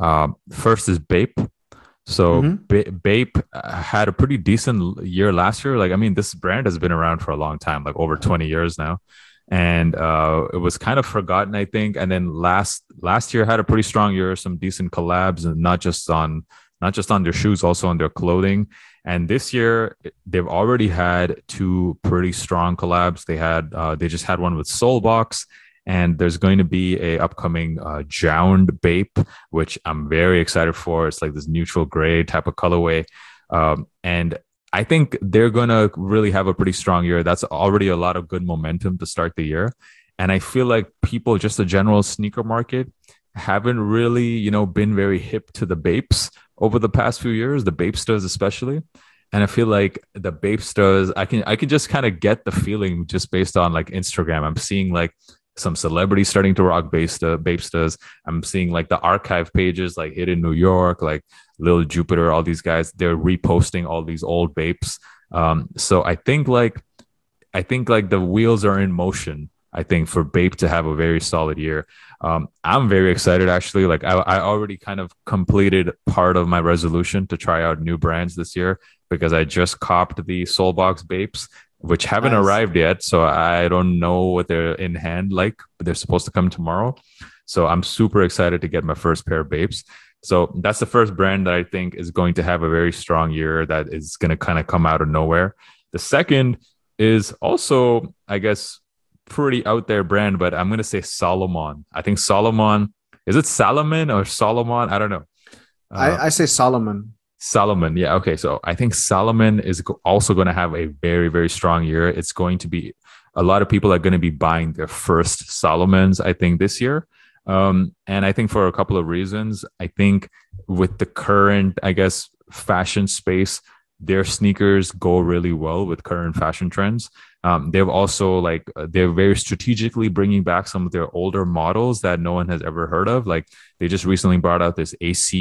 First is Bape. So Bape had a pretty decent year last year. Like, I mean, this brand has been around for a long time, like over 20 years now. And it was kind of forgotten, I think. And then last year had a pretty strong year, some decent collabs, and not just on their shoes, also on their clothing. And this year, they've already had 2 pretty strong collabs. They just had one with Soulbox. And there's going to be a upcoming Jound Bape, which I'm very excited for. It's like this neutral gray type of colorway. And I think they're going to really have a pretty strong year. That's already a lot of good momentum to start the year. And I feel like people, just the general sneaker market, haven't really, been very hip to the Bapes over the past few years, the Bapesters especially. And I feel like the Bapesters, I can just kind of get the feeling just based on like Instagram. I'm seeing like some celebrities starting to rock Bapesters. I'm seeing like the archive pages like Hidden New York, like Lil Jupiter, all these guys, they're reposting all these old Bapes. So I think like the wheels are in motion, I think, for Bape to have a very solid year. I'm very excited, actually. Like I already kind of completed part of my resolution to try out new brands this year because I just copped the Soulbox Bapes, which haven't arrived yet. So I don't know what they're in hand like, but they're supposed to come tomorrow. So I'm super excited to get my first pair of Bapes. So that's the first brand that I think is going to have a very strong year that is going to kind of come out of nowhere. The second is also, I guess, pretty out there brand, but I'm going to say Salomon. I think Salomon, is it Salomon or Solomon? I don't know. I say Salomon. Salomon. Yeah. Okay. So I think Salomon is also going to have a very, very strong year. It's going to be, a lot of people are going to be buying their first Salomons, I think, this year. And I think for a couple of reasons. I think with the current, I guess, fashion space, their sneakers go really well with current fashion trends. They've also they're very strategically bringing back some of their older models that no one has ever heard of. Like they just recently brought out this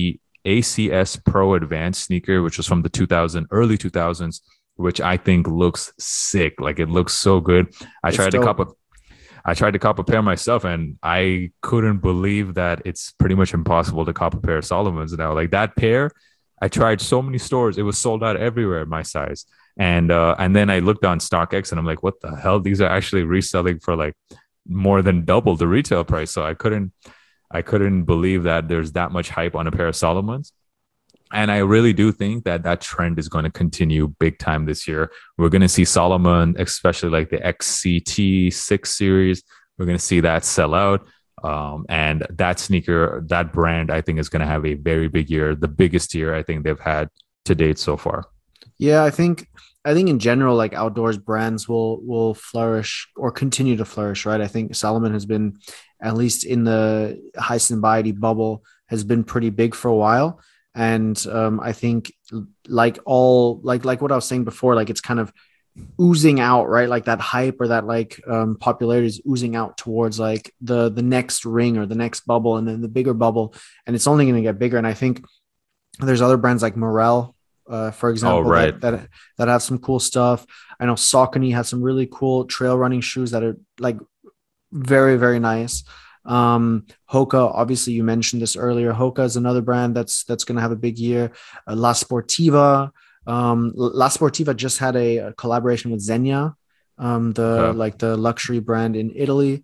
ACS Pro Advanced sneaker, which was from the early 2000s, which I think looks sick. Like it looks so good. I tried to cop a pair myself, and I couldn't believe that it's pretty much impossible to cop a pair of Salomons now. Like that pair, I tried so many stores. It was sold out everywhere, my size. And then I looked on StockX and I'm like, what the hell? These are actually reselling for like more than double the retail price. So I couldn't believe that there's that much hype on a pair of Salomons. And I really do think that trend is going to continue big time this year. We're going to see Salomon, especially like the XCT 6 series. We're going to see that sell out. And that sneaker, that brand, I think is going to have a very big year, the biggest year I think they've had to date so far. Yeah, I think in general, like outdoors brands will flourish or continue to flourish, right? I think Salomon has been, at least in the Highsnobiety bubble, has been pretty big for a while. And I think like what I was saying before, like it's kind of oozing out, right? Like that hype or that like popularity is oozing out towards like the next ring or the next bubble and then the bigger bubble, and it's only going to get bigger. And I think there's other brands like Morel, for example, right. that have some cool stuff. I know Saucony has some really cool trail running shoes that are like very, very nice. Hoka, obviously you mentioned this earlier. Hoka is another brand that's going to have a big year. La Sportiva. La Sportiva just had a collaboration with Zegna, the luxury brand in Italy.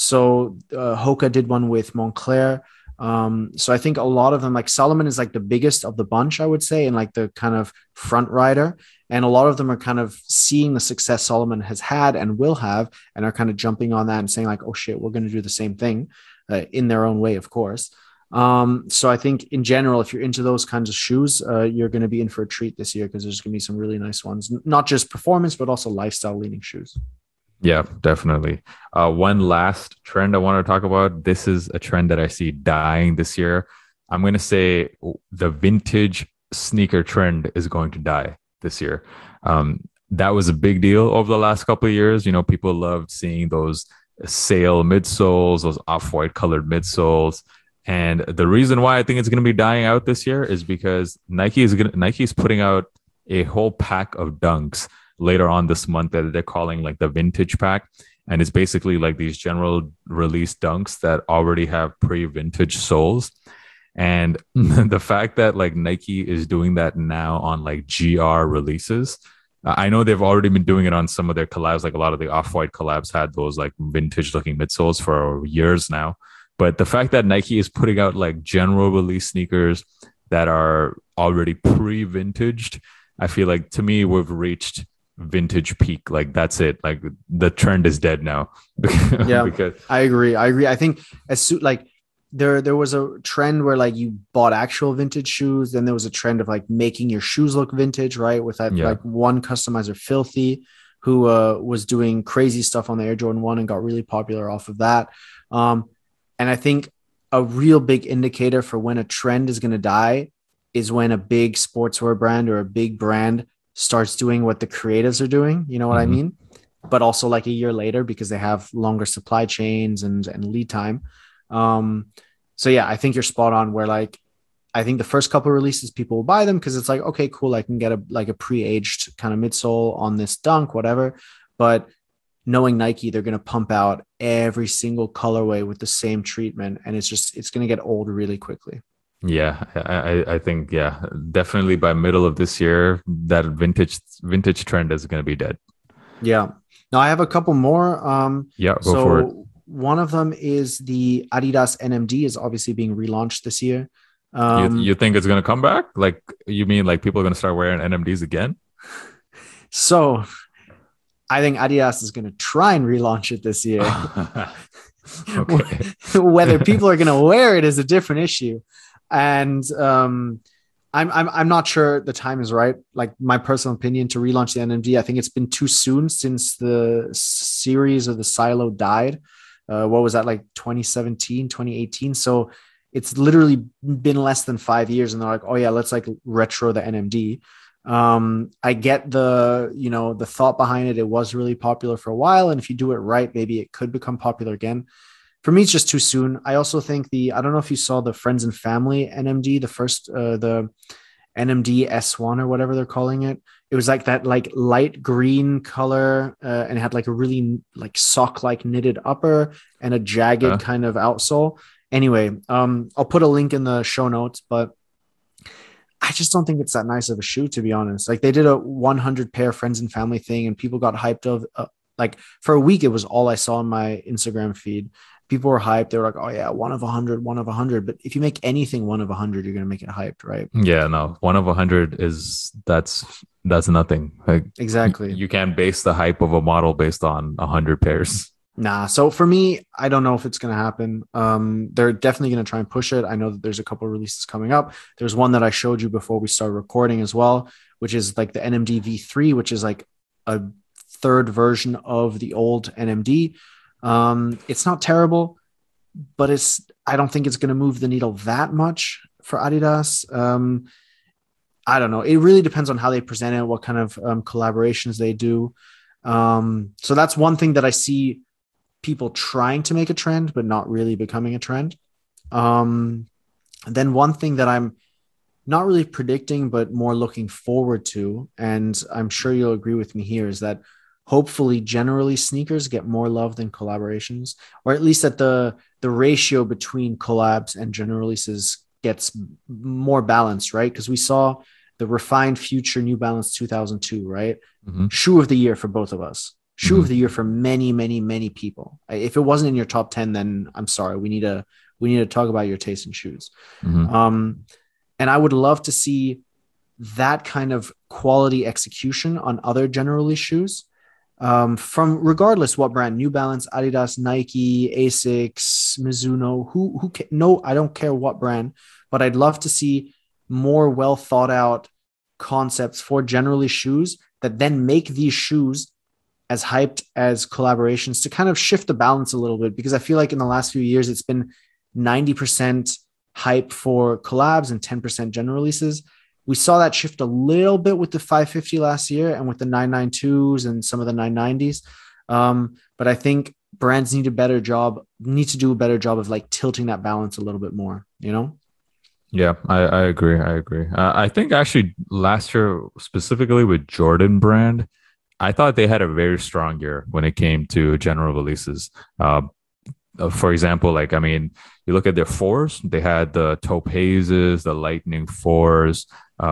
So Hoka did one with Moncler. So I think a lot of them, like Salomon is like the biggest of the bunch, I would say, and like the kind of front rider. And a lot of them are kind of seeing the success Salomon has had and will have, and are kind of jumping on that and saying like, oh shit, we're going to do the same thing in their own way, of course. So I think in general, if you're into those kinds of shoes, you're going to be in for a treat this year because there's going to be some really nice ones, not just performance, but also lifestyle leaning shoes. Yeah, definitely. One last trend I want to talk about. This is a trend that I see dying this year. I'm going to say the vintage sneaker trend is going to die this year. That was a big deal over the last couple of years. You know, people loved seeing those sail midsoles, those off-white colored midsoles. And the reason why I think it's going to be dying out this year is because Nike's putting out a whole pack of dunks later on this month that they're calling like the vintage pack. And it's basically like these general release dunks that already have pre-vintage soles. And the fact that like Nike is doing that now on like GR releases, I know they've already been doing it on some of their collabs. Like a lot of the Off-White collabs had those like vintage looking midsoles for years now. But the fact that Nike is putting out like general release sneakers that are already pre-vintaged, I feel like to me, we've reached vintage peak. Like that's it. Like the trend is dead now. Yeah, because I agree. I think like there was a trend where like you bought actual vintage shoes. Then there was a trend of like making your shoes look vintage, right? With that like one customizer, Filthy, who was doing crazy stuff on the Air Jordan 1 and got really popular off of that. And I think a real big indicator for when a trend is going to die is when a big sportswear brand or a big brand starts doing what the creatives are doing. You know what I mean? But also like a year later because they have longer supply chains and lead time. So yeah, I think you're spot on where like, I think the first couple of releases people will buy them because it's like, okay, cool. I can get a pre-aged kind of midsole on this dunk, whatever. But knowing Nike, they're going to pump out every single colorway with the same treatment. And it's going to get old really quickly. Yeah, I think, yeah, definitely by middle of this year, that vintage trend is going to be dead. Yeah. Now I have a couple more. Go for it. One of them is the Adidas NMD is obviously being relaunched this year. You think it's going to come back? Like, you mean like people are going to start wearing NMDs again? So I think Adidas is going to try and relaunch it this year. Whether people are going to wear it is a different issue. And I'm not sure the time is right. Like my personal opinion to relaunch the NMD, I think it's been too soon since the series of the Silo died. What was that, like 2017, 2018? So it's literally been less than 5 years and they're like, oh yeah, let's like retro the NMD. I get the thought behind it. It was really popular for a while. And if you do it right, maybe it could become popular again. For me, it's just too soon. I also think I don't know if you saw the Friends and Family NMD, the first, the NMD S1 or whatever they're calling it. It was like that, like light green color, and it had like a really like sock-like knitted upper and a jagged kind of outsole. Anyway, I'll put a link in the show notes, but I just don't think it's that nice of a shoe, to be honest. Like they did a 100 pair Friends and Family thing and people got hyped of, like for a week, it was all I saw on my Instagram feed. People were hyped. They were like, oh yeah, 1 of 100, 1 of 100. But if you make anything 1 of 100, you're going to make it hyped, right? Yeah, no, 1 of 100 that's nothing. Like exactly. You can't base the hype of a model based on 100 pairs. Nah. So for me, I don't know if it's going to happen. They're definitely going to try and push it. I know that there's a couple of releases coming up. There's one that I showed you before we started recording as well, which is like the NMD V3, which is like a third version of the old NMD. It's not terrible, but I don't think it's going to move the needle that much for Adidas. I don't know. It really depends on how they present it, what kind of collaborations they do. So that's one thing that I see people trying to make a trend, but not really becoming a trend. Then one thing that I'm not really predicting, but more looking forward to, and I'm sure you'll agree with me here, is that hopefully generally sneakers get more love than collaborations, or at least that the ratio between collabs and general releases gets more balanced, right? Because we saw the refined Future New Balance 2002, right? Shoe of the year for both of us. Shoe of the year for many, many, many people. If it wasn't in your top 10, then I'm sorry. We need to talk about your taste in shoes. And I would love to see that kind of quality execution on other general release shoes. From regardless what brand, New Balance, Adidas, Nike, Asics, Mizuno, no, I don't care what brand, but I'd love to see more well thought out concepts for generally shoes that then make these shoes as hyped as collaborations to kind of shift the balance a little bit, because I feel like in the last few years, it's been 90% hype for collabs and 10% general releases. We saw that shift a little bit with the 550 last year and with the 992s and some of the 990s. But I think brands need to do a better job of like tilting that balance a little bit more, you know? Yeah, I agree. I think actually last year, specifically with Jordan brand, I thought they had a very strong year when it came to general releases. For example, like, I mean, you look at their fours, they had the Topazes, the Lightning fours.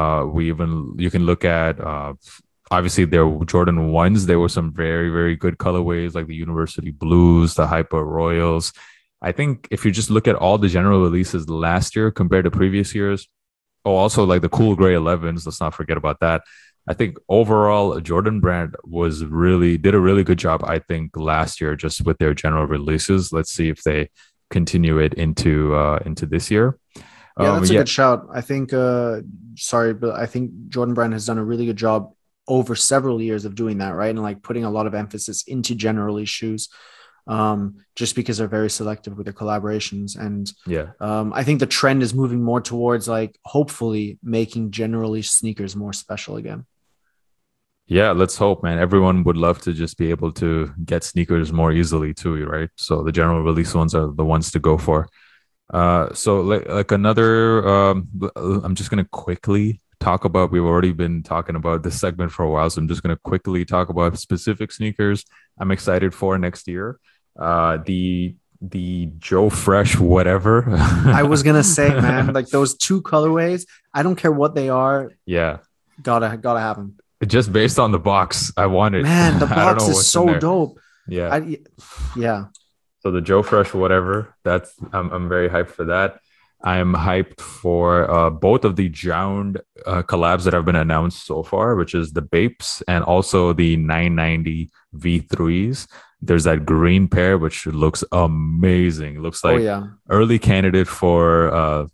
You can look at, obviously their Jordan ones. There were some very, very good colorways like the University Blues, the Hyper Royals. I think if you just look at all the general releases last year compared to previous years, also like the Cool Gray 11s, let's not forget about that. I think overall Jordan brand did a really good job, I think, last year just with their general releases. Let's see if they continue it into this year. Yeah, that's a good shout. I think, but I think Jordan brand has done a really good job over several years of doing that, right? And like putting a lot of emphasis into general release shoes. Just because they're very selective with their collaborations. And I think the trend is moving more towards like hopefully making general release sneakers more special again. Yeah, let's hope, man. Everyone would love to just be able to get sneakers more easily too, right? So the general release ones are the ones to go for. So like another, I'm just going to quickly talk about, we've already been talking about this segment for a while, so I'm just going to quickly talk about specific sneakers I'm excited for next year. The Joe Fresh whatever. I was gonna say, man, like those two colorways, I don't care what they are. Yeah, gotta have them. Just based on the box, I want it. Man, the box is so dope. Yeah, yeah. So the Joe Fresh whatever, I'm very hyped for that. I'm hyped for both of the JJJound collabs that have been announced so far, which is the Bapes and also the 990 V3s. There's that green pair, which looks amazing. It looks like early candidate for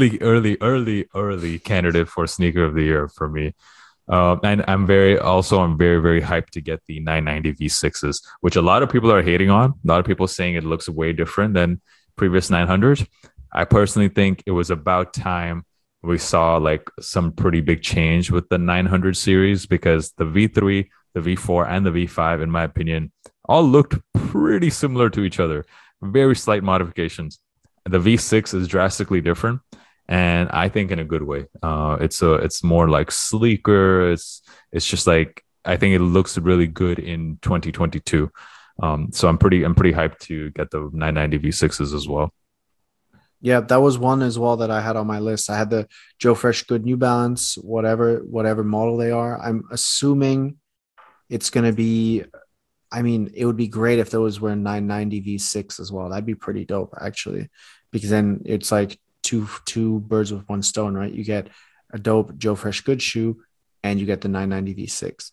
early candidate for sneaker of the year for me. And I'm very, very hyped to get the 990 V6s, which a lot of people are hating on. A lot of people saying it looks way different than previous 900s. I personally think it was about time we saw like some pretty big change with the 900 series, because the V3, the V4, and the V5, in my opinion, all looked pretty similar to each other. Very slight modifications. The V6 is drastically different, and I think in a good way. It's more like sleeker. It's just like, I think it looks really good in 2022. So I'm pretty hyped to get the 990 V6s as well. Yeah, that was one as well that I had on my list. I had the Joe Fresh Good New Balance, whatever model they are. I'm assuming it's going to be, I mean, it would be great if those were 990 V6 as well. That'd be pretty dope, actually, because then it's like two birds with one stone, right? You get a dope Joe Fresh Good shoe and you get the 990 V6.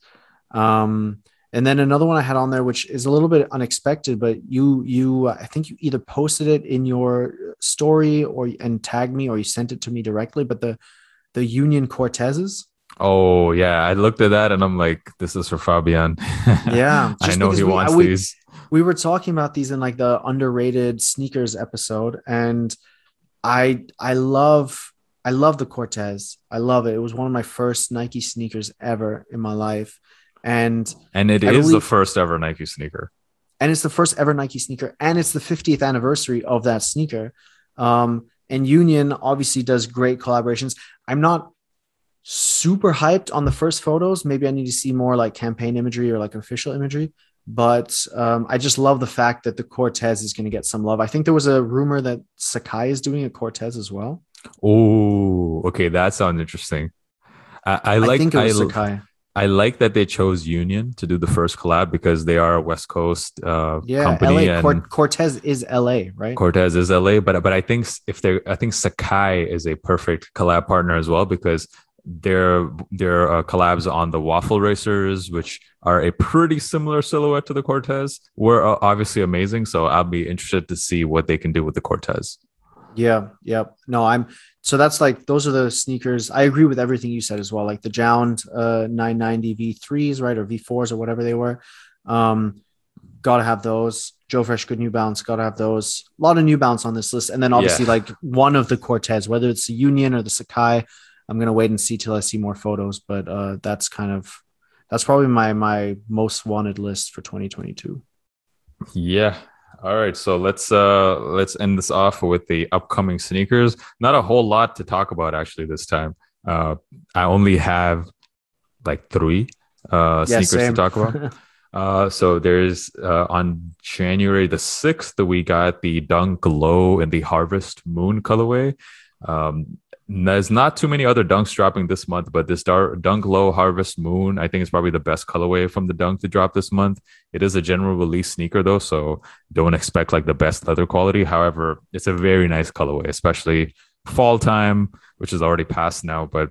And then another one I had on there, which is a little bit unexpected, but you I think you either posted it in your story and tagged me, or you sent it to me directly, but the Union Cortezes. Oh yeah, I looked at that and I'm like, this is for Fabian. Yeah, I know he wants these. We were talking about these in like the underrated sneakers episode, and I I love the Cortez. I love it. It was one of my first Nike sneakers ever in my life. And it I is the believe, first ever Nike sneaker. and it's the first ever Nike sneaker, and it's the 50th anniversary of that sneaker. And Union obviously does great collaborations. I'm not super hyped on the first photos. Maybe I need to see more like campaign imagery or like official imagery. But I just love the fact that the Cortez is going to get some love. I think there was a rumor that Sakai is doing a Cortez as well. Oh, okay, that sounds interesting. I I like think it was Sakai. I like that they chose Union to do the first collab because they are a West Coast Yeah, company, LA and Cortez is LA, right? Cortez is LA. But I think I think Sakai is a perfect collab partner as well because their collabs on the Waffle Racers, which are a pretty similar silhouette to the Cortez, were obviously amazing. So I'll be interested to see what they can do with the Cortez. Yeah, yeah. No, so that's like those are the sneakers. I agree with everything you said as well. Like the Jound 990 V3s, right? Or V4s or whatever they were. Gotta have those. Joe Fresh, good New Balance, gotta have those. A lot of New Balance on this list. And then obviously like one of the Cortez, whether it's the Union or the Sakai, I'm gonna wait and see till I see more photos. But that's probably my most wanted list for 2022. Yeah. All right. So let's end this off with the upcoming sneakers. Not a whole lot to talk about actually this time. I only have like three sneakers to talk about. So there's on January the 6th, we got the Dunk Low in the Harvest Moon colorway. There's not too many other Dunks dropping this month, but this Dunk Low Harvest Moon, I think it's probably the best colorway from the Dunk to drop this month. It is a general release sneaker though, so don't expect like the best leather quality. However, it's a very nice colorway, especially fall time, which is already past now. But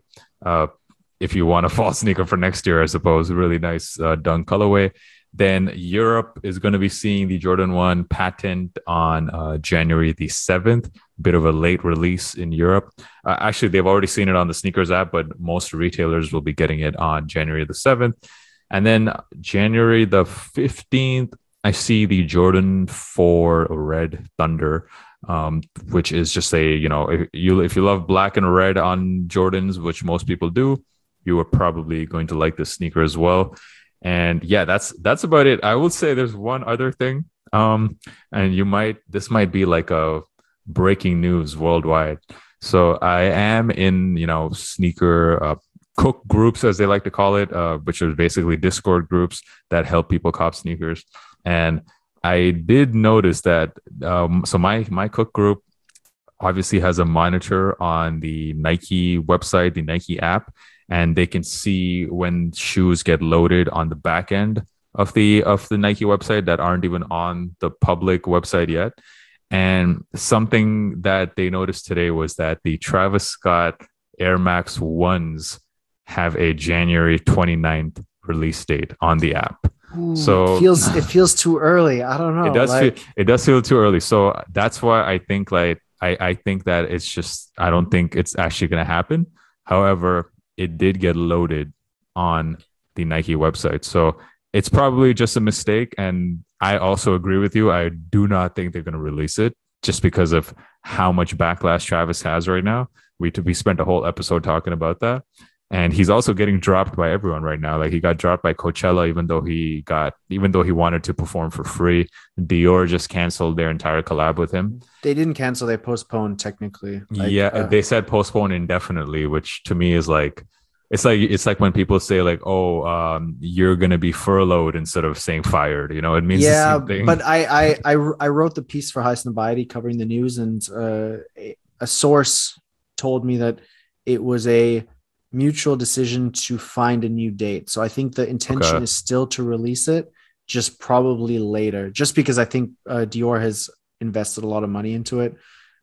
if you want a fall sneaker for next year, I suppose, really nice Dunk colorway. Then Europe is going to be seeing the Jordan 1 patent on January the 7th. Bit of a late release in Europe. Actually, they've already seen it on the sneakers app, but most retailers will be getting it on January the 7th. And then January the 15th, I see the Jordan 4 Red Thunder, which is just if you love black and red on Jordans, which most people do, you are probably going to like this sneaker as well. And yeah, that's about it. I will say there's one other thing. And this might be like a breaking news worldwide. So I am in, sneaker cook groups, as they like to call it, which are basically Discord groups that help people cop sneakers. And I did notice that, so my cook group obviously has a monitor on the Nike website, the Nike app, and they can see when shoes get loaded on the back end of the Nike website that aren't even on the public website yet. And something that they noticed today was that the Travis Scott Air Max 1s have a January 29th release date on the app. Ooh, so it feels too early. I don't know. It does feel too early. So that's why I think I think that it's just, I don't think it's actually going to happen. However, it did get loaded on the Nike website. So it's probably just a mistake. And I also agree with you. I do not think they're going to release it just because of how much backlash Travis has right now. We spent a whole episode talking about that. And he's also getting dropped by everyone right now. Like he got dropped by Coachella, even though he wanted to perform for free. Dior just canceled their entire collab with him. They didn't cancel; they postponed technically. They said postpone indefinitely, which to me is like, it's like when people say like, you're gonna be furloughed instead of saying fired. It means the same thing. But I wrote the piece for High Snobiety covering the news, and a source told me that it was a mutual decision to find a new date. So I think the intention is still to release it, just probably later, just because I think Dior has invested a lot of money into it.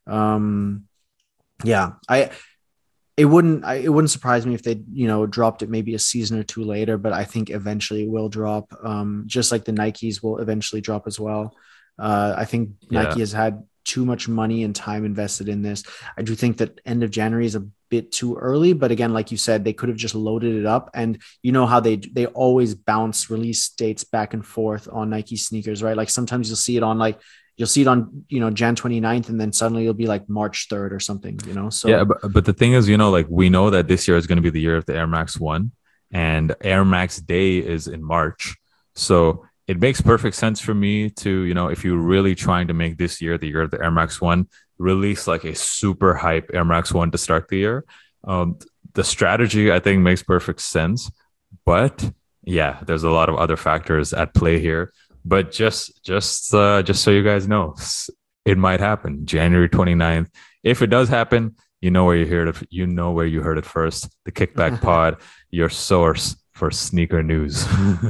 It wouldn't surprise me if they, dropped it maybe a season or two later, but I think eventually it will drop. Just like the Nikes will eventually drop as well. I think Nike has had too much money and time invested in this. I do think that end of January is a bit too early, but again, like you said, they could have just loaded it up. And you know how they always bounce release dates back and forth on Nike sneakers, right? Like sometimes you'll see it on Jan 29th, and then suddenly it'll be like March 3rd or something, So yeah, but the thing is, like we know that this year is going to be the year of the Air Max 1, and Air Max Day is in March. So it makes perfect sense for me to, if you're really trying to make this year the year of the Air Max 1, release like a super hype Air Max 1 to start the year. The strategy, I think, makes perfect sense. But yeah, there's a lot of other factors at play here. But just so you guys know, it might happen January 29th. If it does happen, you know where you heard it. You know where you heard it first. The Kickback Pod, your source for sneaker news.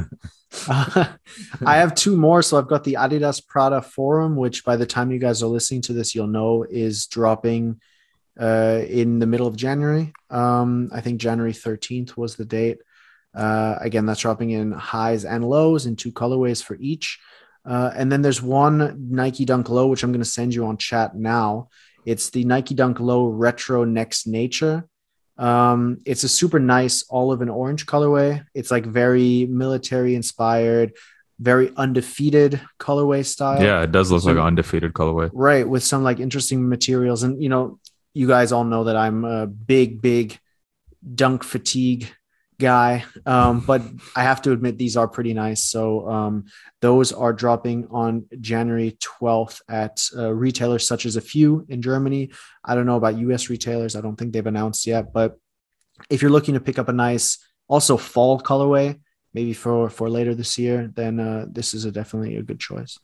I have two more. So I've got the Adidas Prada Forum, which by the time you guys are listening to this, you'll know is dropping in the middle of January. I think January 13th was the date. Again, that's dropping in highs and lows in 2 colorways for each. And then there's one Nike Dunk Low, which I'm going to send you on chat now. It's the Nike Dunk Low Retro Next Nature. It's a super nice olive and orange colorway. It's like very military inspired, very undefeated colorway style. Yeah, it does look like an undefeated colorway. Right. With some like interesting materials. And, you guys all know that I'm a big dunk fatigue guy. But I have to admit these are pretty nice. So those are dropping on January 12th at retailers such as a few in Germany. I don't know about US retailers. I don't think they've announced yet, but if you're looking to pick up a nice also fall colorway, maybe for later this year, then this is definitely a good choice.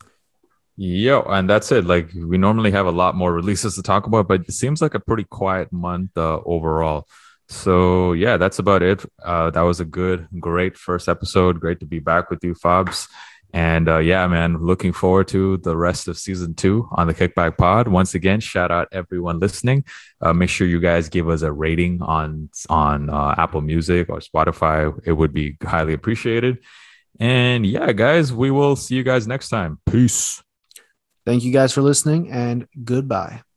Yo, and that's it. Like we normally have a lot more releases to talk about, but it seems like a pretty quiet month overall. So yeah, that's about it. That was a great first episode. Great to be back with you, Fabs. And yeah, man, looking forward to the rest of season 2 on the Kickback Pod. Once again, shout out everyone listening. Make sure you guys give us a rating on Apple Music or Spotify. It would be highly appreciated. And yeah, guys, we will see you guys next time. Peace. Thank you guys for listening, and goodbye.